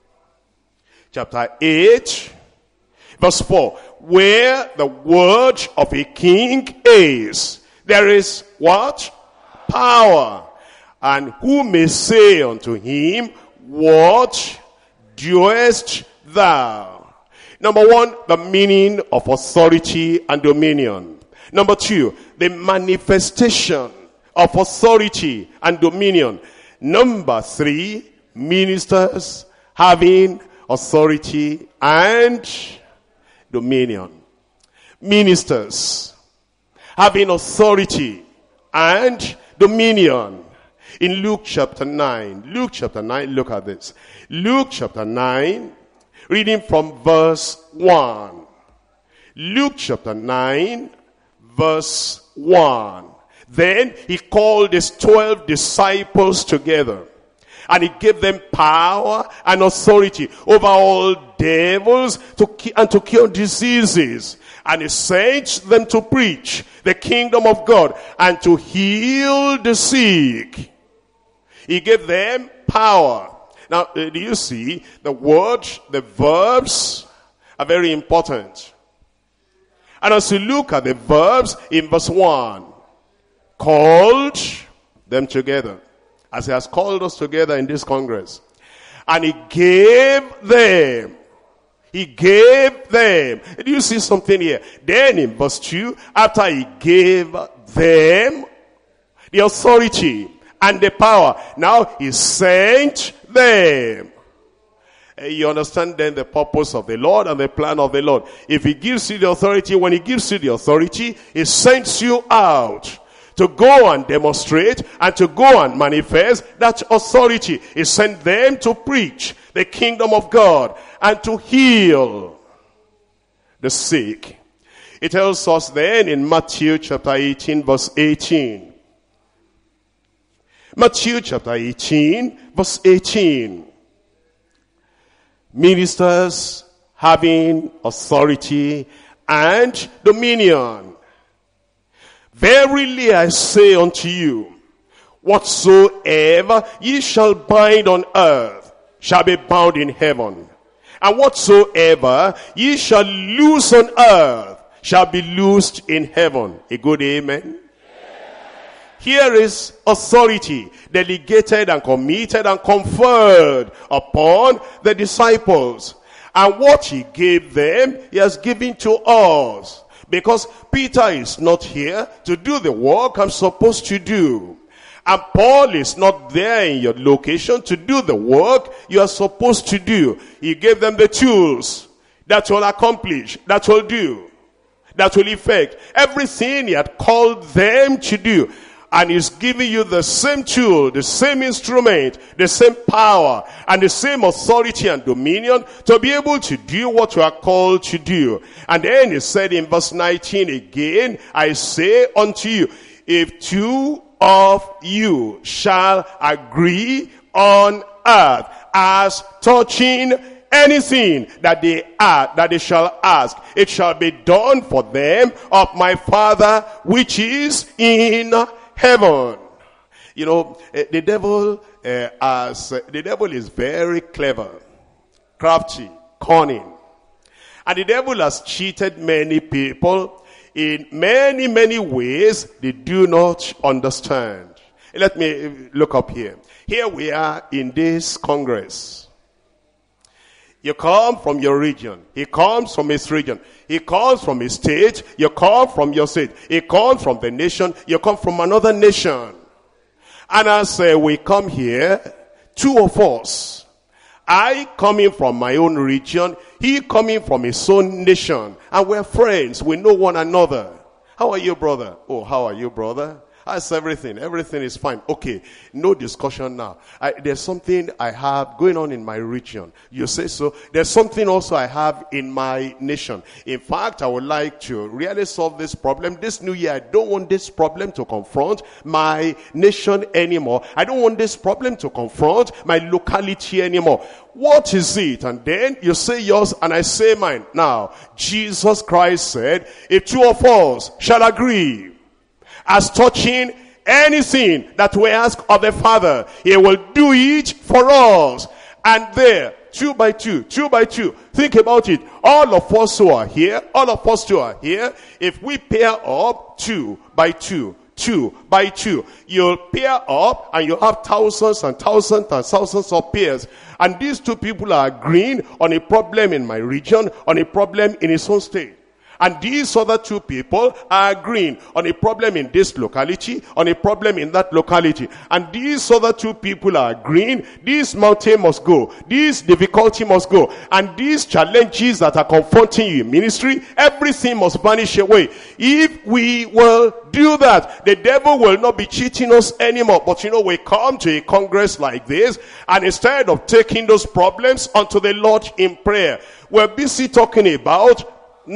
chapter 8 verse 4. Where the word of a king is, there is what? Power. And who may say unto him, what doest thou? Number one, the meaning of authority and dominion. Number two, the manifestation of authority and dominion. Number three, ministers having authority and dominion. Ministers having authority and dominion. In Luke chapter 9, look at this. Luke chapter 9, reading from verse 1. Luke chapter 9, verse 1. Then he called his 12 disciples together, and he gave them power and authority over all devils and to cure diseases. And he sent them to preach the kingdom of God and to heal the sick. He gave them power. Now, do you see the words, the verbs are very important. And as you look at the verbs in verse 1, called them together, as he has called us together in this congress. And he gave them. He gave them. Do you see something here? Then in verse 2, after he gave them the authority and the power, now he sent them. You understand then the purpose of the Lord and the plan of the Lord. If he gives you the authority, when he gives you the authority, he sends you out to go and demonstrate and to go and manifest that authority. He sent them to preach the kingdom of God and to heal the sick. It tells us then in Matthew chapter 18 verse 18. Matthew chapter 18 verse 18. Ministers having authority and dominion. Verily I say unto you, whatsoever ye shall bind on earth shall be bound in heaven, and whatsoever ye shall loose on earth shall be loosed in heaven. A good amen. Here is authority delegated and committed and conferred upon the disciples. And what he gave them, he has given to us. Because Peter is not here to do the work I'm supposed to do. And Paul is not there in your location to do the work you are supposed to do. He gave them the tools that will accomplish, that will do, that will effect everything he had called them to do. And he's giving you the same tool, the same instrument, the same power, and the same authority and dominion to be able to do what you are called to do. And then he said in verse 19 again, I say unto you, if two of you shall agree on earth as touching anything that they shall ask, it shall be done for them of my Father which is in heaven. You know, the devil is very clever, crafty, cunning. And the devil has cheated many people in many, many ways they do not understand. Let me look up here. Here we are in this Congress. You come from your region. He comes from his region. He comes from his state. You come from your state. He comes from the nation. You come from another nation. And as we come here, two of us, I coming from my own region, he coming from his own nation, and we're friends. We know one another. How are you, brother? Oh, how are you, brother? How's everything? Everything is fine. Okay, no discussion now. There's something I have going on in my region. You say so. There's something also I have in my nation. In fact, I would like to really solve this problem. This new year, I don't want this problem to confront my nation anymore. I don't want this problem to confront my locality anymore. What is it? And then you say yours and I say mine. Now, Jesus Christ said, if two of us shall agree as touching anything that we ask of the Father, he will do it for us. And there, two by two, think about it. All of us who are here, if we pair up two by two, you'll pair up and you have thousands and thousands and thousands of pairs. And these two people are agreeing on a problem in my region, on a problem in his own state. And these other two people are agreeing on a problem in this locality, on a problem in that locality. And these other two people are agreeing, this mountain must go, this difficulty must go, and these challenges that are confronting you in ministry, everything must vanish away. If we will do that, the devil will not be cheating us anymore. But you know, we come to a congress like this, and instead of taking those problems unto the Lord in prayer, we're busy talking about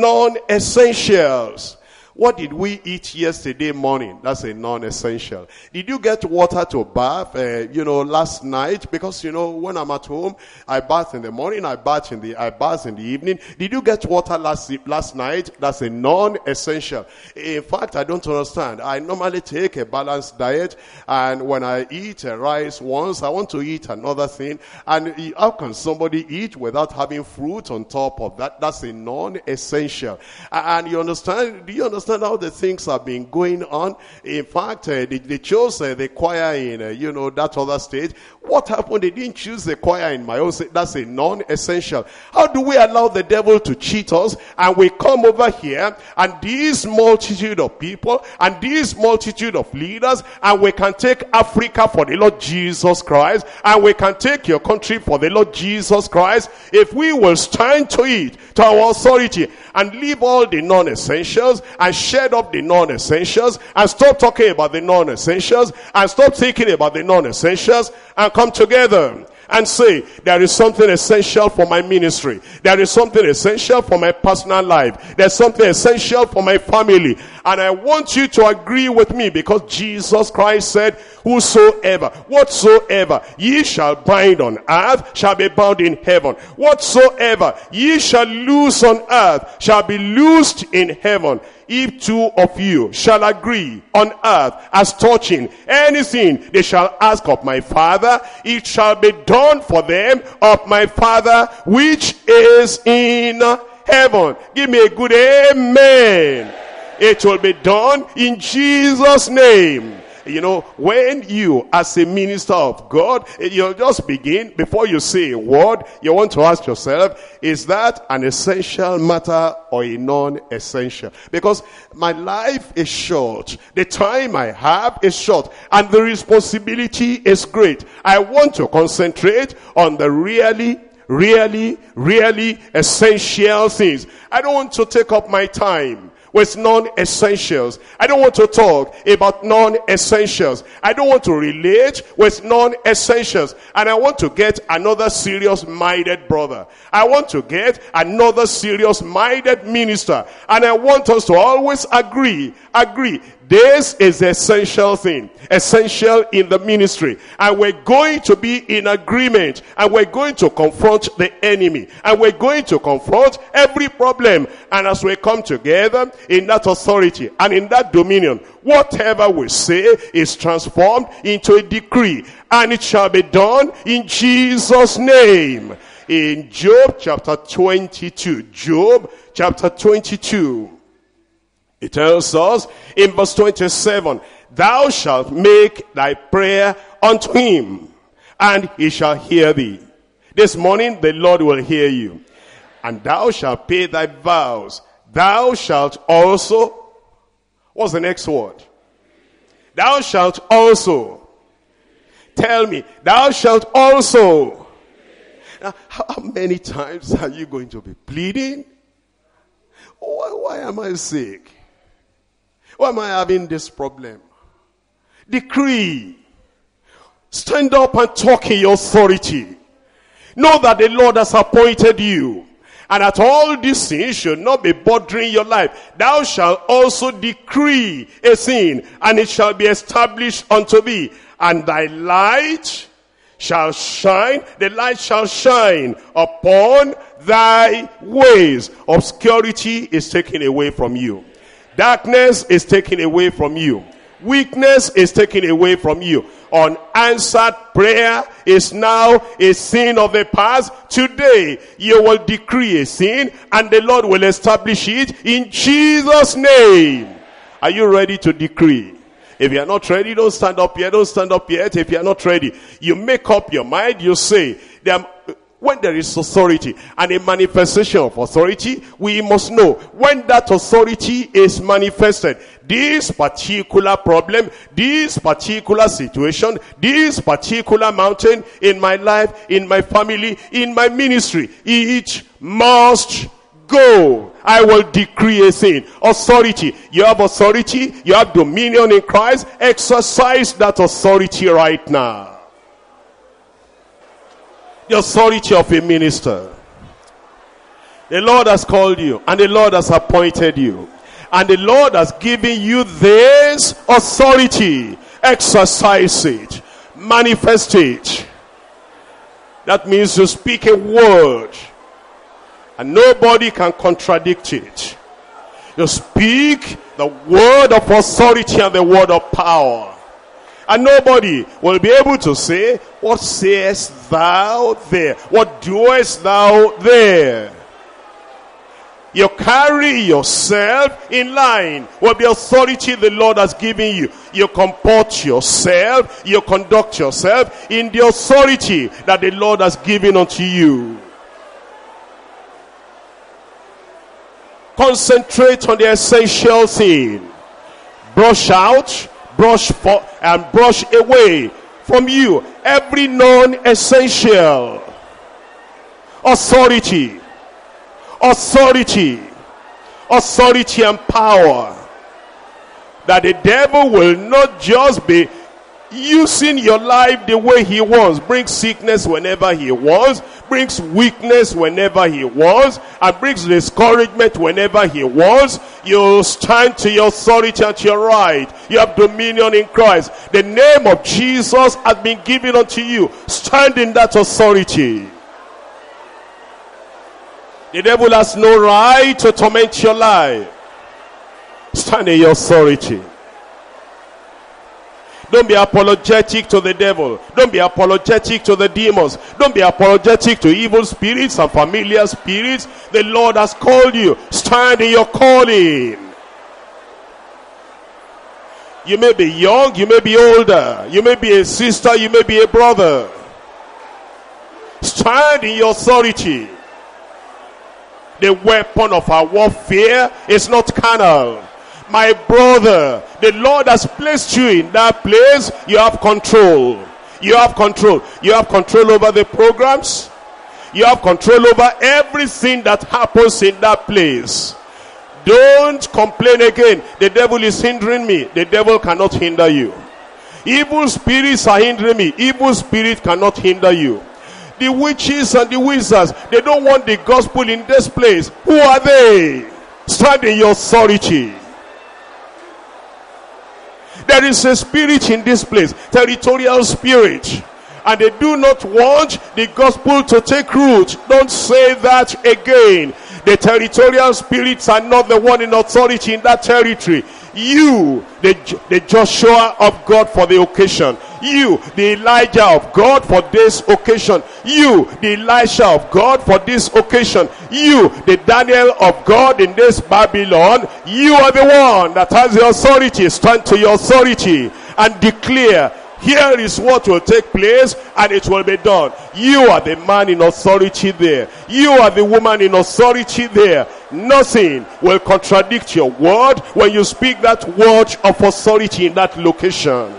non-essentials. What did we eat yesterday morning? That's a non-essential. Did you get water to bath, last night? Because, when I'm at home, I bath in the morning, I bath in the evening. Did you get water last night? That's a non-essential. In fact, I don't understand. I normally take a balanced diet, and when I eat rice once, I want to eat another thing. And how can somebody eat without having fruit on top of that? That's a non-essential. And you understand? Do you understand how the things have been going on? In fact, they chose the choir in, that other state. What happened? They didn't choose the choir in my own state. That's a non-essential. How do we allow the devil to cheat us? And we come over here, and this multitude of people, and this multitude of leaders, and we can take Africa for the Lord Jesus Christ, and we can take your country for the Lord Jesus Christ, if we will stand to it, to our authority, and leave all the non-essentials, and shed up the non-essentials, and stop talking about the non-essentials, and stop thinking about the non-essentials, and come together and say, there is something essential for my ministry. There is something essential for my personal life. There's something essential for my family. And I want you to agree with me, because Jesus Christ said, whatsoever ye shall bind on earth shall be bound in heaven. Whatsoever ye shall loose on earth shall be loosed in heaven. If two of you shall agree on earth as touching anything they shall ask of my Father, it shall be done for them of my Father which is in heaven. Give me a good amen. It will be done in Jesus' name. When you, as a minister of God, you'll just begin, before you say a word, you want to ask yourself, is that an essential matter or a non-essential? Because my life is short. The time I have is short. And the responsibility is great. I want to concentrate on the really essential things. I don't want to take up my time with non-essentials. I don't want to talk about non-essentials. I don't want to relate with non-essentials. And I want to get another serious-minded brother. I want to get another serious-minded minister. And I want us to always agree. This is the essential thing, essential in the ministry. And we're going to be in agreement, and we're going to confront the enemy, and we're going to confront every problem. And as we come together in that authority and in that dominion, whatever we say is transformed into a decree, and it shall be done in Jesus' name. In Job chapter 22, Job chapter 22, it tells us in verse 27, thou shalt make thy prayer unto him, and he shall hear thee. This morning the Lord will hear you. And thou shalt pay thy vows. Thou shalt also, what's the next word? Thou shalt also. Tell me, thou shalt also. Now, how many times are you going to be pleading? Why am I sick? Why am I having this problem? Decree. Stand up and talk in your authority. Know that the Lord has appointed you, and that all these things should not be bothering your life. Thou shalt also decree a thing, and it shall be established unto thee. And thy light shall shine, the light shall shine upon thy ways. Obscurity is taken away from you. Darkness is taken away from you. Weakness is taken away from you. Unanswered prayer is now a sin of the past. Today, you will decree a sin, and the Lord will establish it in Jesus' name. Are you ready to decree? If you are not ready, don't stand up yet. Don't stand up yet. If you are not ready, you make up your mind. You say, when there is authority and a manifestation of authority, we must know when that authority is manifested. This particular problem, this particular situation, this particular mountain in my life, in my family, in my ministry, it must go. I will decree a thing. Authority. You have authority. You have dominion in Christ. Exercise that authority right now. The authority of a minister. The Lord has called you, and the Lord has appointed you, and the Lord has given you this authority. Exercise it. Manifest it. That means you speak a word, and nobody can contradict it. You speak the word of authority and the word of power. And nobody will be able to say, what sayest thou there? What doest thou there? You carry yourself in line with the authority the Lord has given you. You comport yourself, you conduct yourself in the authority that the Lord has given unto you. Concentrate on the essential thing. Brush out, brush for, and brush away from you every non-essential. Authority and power, that the devil will not just be using your life the way he wants. Brings sickness whenever he wants, brings weakness whenever he wants, and brings discouragement whenever he wants. You stand to your authority at your right. You have dominion in Christ. The name of Jesus has been given unto you. Stand in that authority. The devil has no right to torment your life. Stand in your authority. Don't be apologetic to the devil. Don't be apologetic to the demons. Don't be apologetic to evil spirits and familiar spirits. The Lord has called you. Stand in your calling. You may be young, you may be older, you may be a sister, you may be a brother. Stand in your authority. The weapon of our warfare is not carnal. My brother, the Lord has placed you in that place. You have control. You have control. You have control over the programs. You have control over everything that happens in that place. Don't complain again. The devil is hindering me. The devil cannot hinder you. Evil spirits are hindering me. Evil spirit cannot hinder you. The witches and the wizards, they don't want the gospel in this place. Who are they? Stand in your authority. There is a spirit in this place, territorial spirit. And they do not want the gospel to take root. Don't say that again. The territorial spirits are not the one in authority in that territory. You, the Joshua of God for the occasion. You, the Elijah of God for this occasion. You, the Elisha of God for this occasion. You, the Daniel of God in this Babylon. You are the one that has the authority. Stand to your authority and declare, here is what will take place, and it will be done. You are the man in authority there. You are the woman in authority there. Nothing will contradict your word when you speak that word of authority in that location.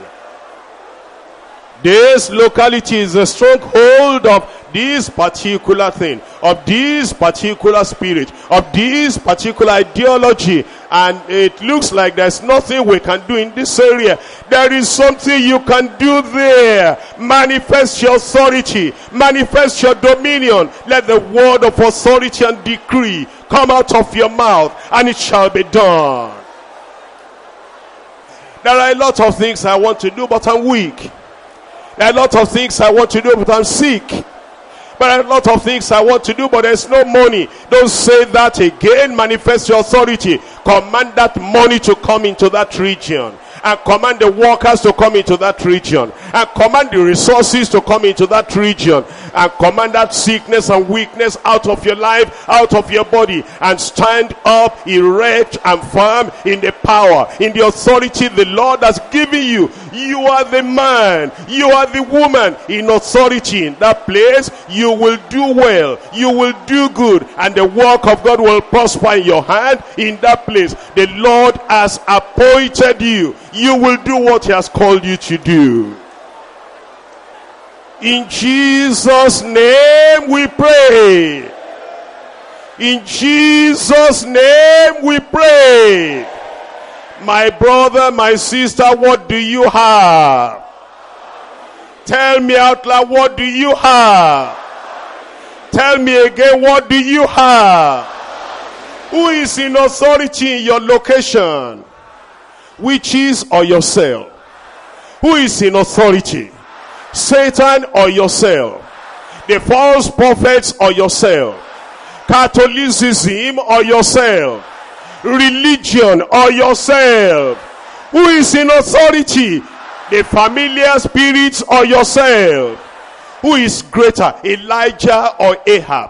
This locality is a stronghold of this particular thing, of this particular spirit, of this particular ideology, and it looks like there's nothing we can do in this area. There is something you can do there. Manifest your authority, manifest your dominion. Let the word of authority and decree come out of your mouth, and it shall be done. There are a lot of things I want to do, but I'm weak. There are a lot of things I want to do, but I'm sick. But there are a lot of things I want to do, but there's no money. Don't say that again. Manifest your authority. Command that money to come into that region. And command the workers to come into that region. And command the resources to come into that region. And command that sickness and weakness out of your life, out of your body. And stand up erect and firm in the power, in the authority the Lord has given you. You are the man, you are the woman in authority in that place. You will do well, you will do good, and the work of God will prosper in your hand in that place. The Lord has appointed you. You will do what he has called you to do. In Jesus' name we pray. In Jesus' name we pray. My brother, my sister, what do you have? Tell me out loud, what do you have? Tell me again, what do you have? Who is in authority in your location? Witches or yourself? Who is in authority? Satan or yourself? The false prophets or yourself? Catholicism or yourself? Religion or yourself? Who is in authority? The familiar spirits or yourself? Who is greater, Elijah or Ahab?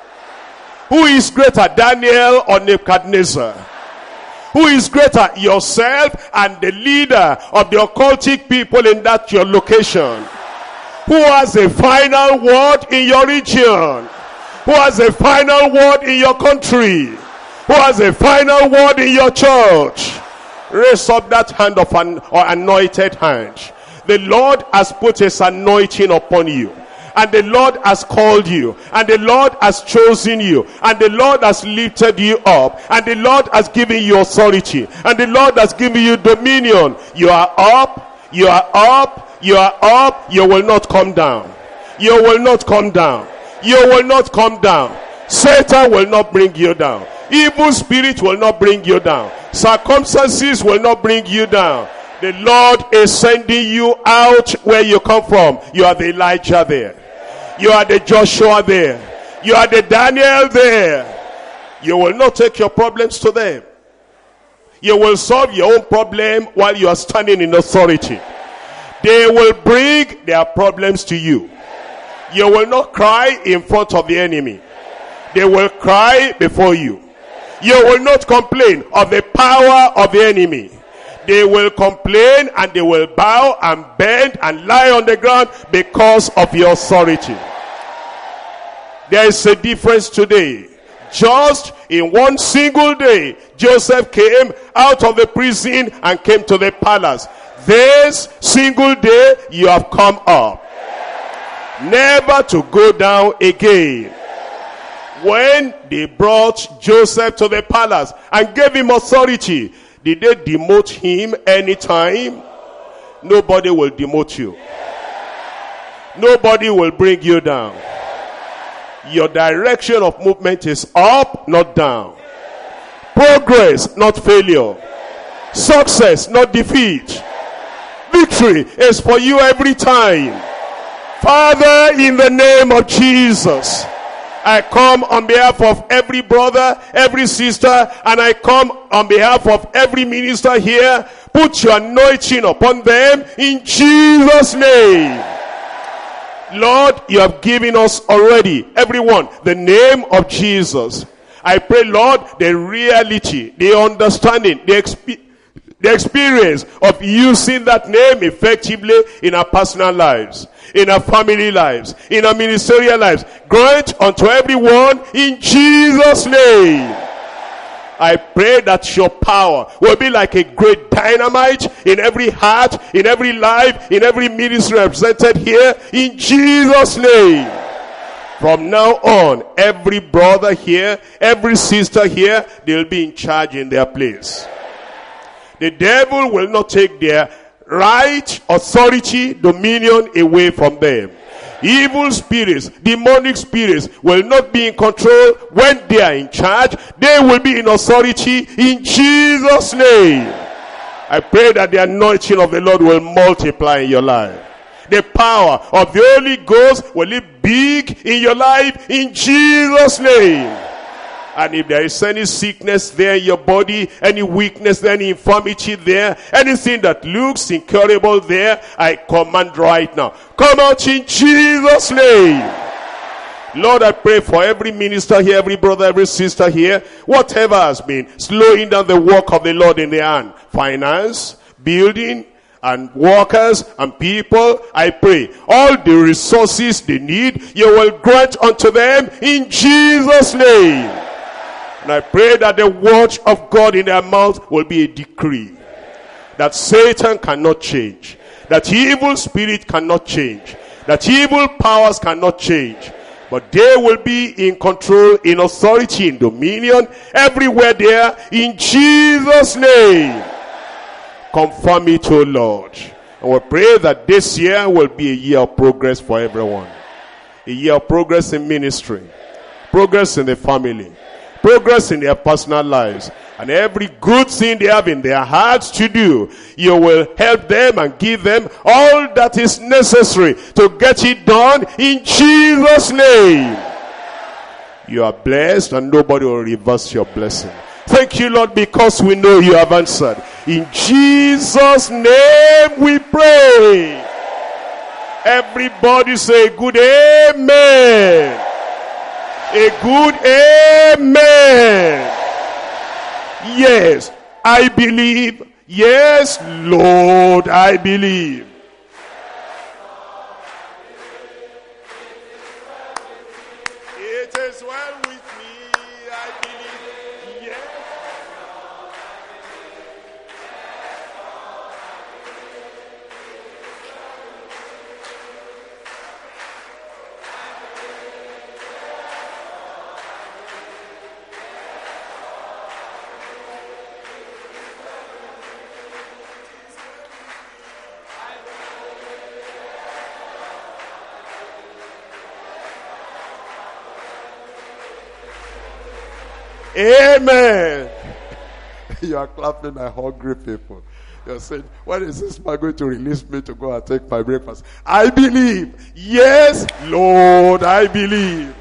Who is greater, Daniel or Nebuchadnezzar? Who is greater, yourself and the leader of the occultic people in that your location? Who has a final word in your region? Who has a final word in your country? Who has a final word in your church? Raise up that hand of or anointed hand. The Lord has put his anointing upon you. And the Lord has called you. And the Lord has chosen you. And the Lord has lifted you up. And the Lord has given you authority. And the Lord has given you dominion. You are up. You are up. You are up. You will not come down. You will not come down. You will not come down. Satan will not bring you down. Evil spirit will not bring you down. Circumstances will not bring you down. The Lord is sending you out where you come from. You are the Elijah there. You are the Joshua there. You are the Daniel there. You will not take your problems to them. You will solve your own problem while you are standing in authority. They will bring their problems to you. You will not cry in front of the enemy. They will cry before you. You will not complain of the power of the enemy. They will complain and they will bow and bend and lie on the ground because of your authority. There is a difference today. Just in one single day, Joseph came out of the prison and came to the palace. This single day, you have come up. Never to go down again. When they brought Joseph to the palace and gave him authority, did they demote him anytime? Nobody will demote you. Nobody will bring you down. Your direction of movement is up, not down. Progress, not failure. Success, not defeat. victory is for you every time. Father, in the name of Jesus, I come on behalf of every brother, every sister, and I come on behalf of every minister here. Put your anointing upon them in Jesus' name. Lord, you have given us already, everyone, the name of Jesus. I pray, Lord, the reality, the understanding, the experience of using that name effectively in our personal lives, in our family lives, in our ministerial lives. Grant unto everyone in Jesus' name. I pray that your power will be like a great dynamite in every heart, in every life, in every ministry represented here, in Jesus' name. From now on, every brother here, every sister here, they'll be in charge in their place. The devil will not take their right, authority, dominion away from them. Evil spirits, demonic spirits will not be in control when they are in charge. They will be in authority in Jesus' name. I pray that the anointing of the Lord will multiply in your life. The power of the Holy Ghost will be big in your life in Jesus' name. And if there is any sickness there in your body, any weakness there, any infirmity there, anything that looks incurable there, I command right now, come out in Jesus' name. Lord, I pray for every minister here, every brother, every sister here, whatever has been slowing down the work of the Lord in their hand, finance, building, and workers and people, I pray all the resources they need, you will grant unto them in Jesus' name. And I pray that the word of God in their mouth will be a decree that Satan cannot change, that evil spirit cannot change, that evil powers cannot change, but they will be in control, in authority, in dominion, everywhere there, in Jesus' name. Confirm it, O Lord. And we pray that this year will be a year of progress for everyone. A year of progress in ministry, progress in the family, progress in their personal lives, and every good thing they have in their hearts to do, you will help them and give them all that is necessary to get it done in Jesus' name. You are blessed and nobody will reverse your blessing. Thank you, Lord, because we know you have answered. In Jesus' name we pray. Everybody say good amen. A good amen. Yes, I believe. Yes, Lord, I believe. It is well with me, I believe. Yes. Amen. You are clapping like hungry people. You're saying, when is this man going to release me to go and take my breakfast? I believe. Yes, Lord, I believe.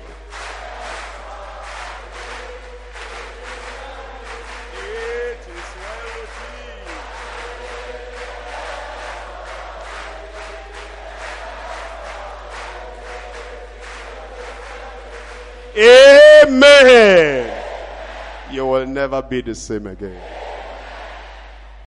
It is well with you. Amen. You will never be the same again.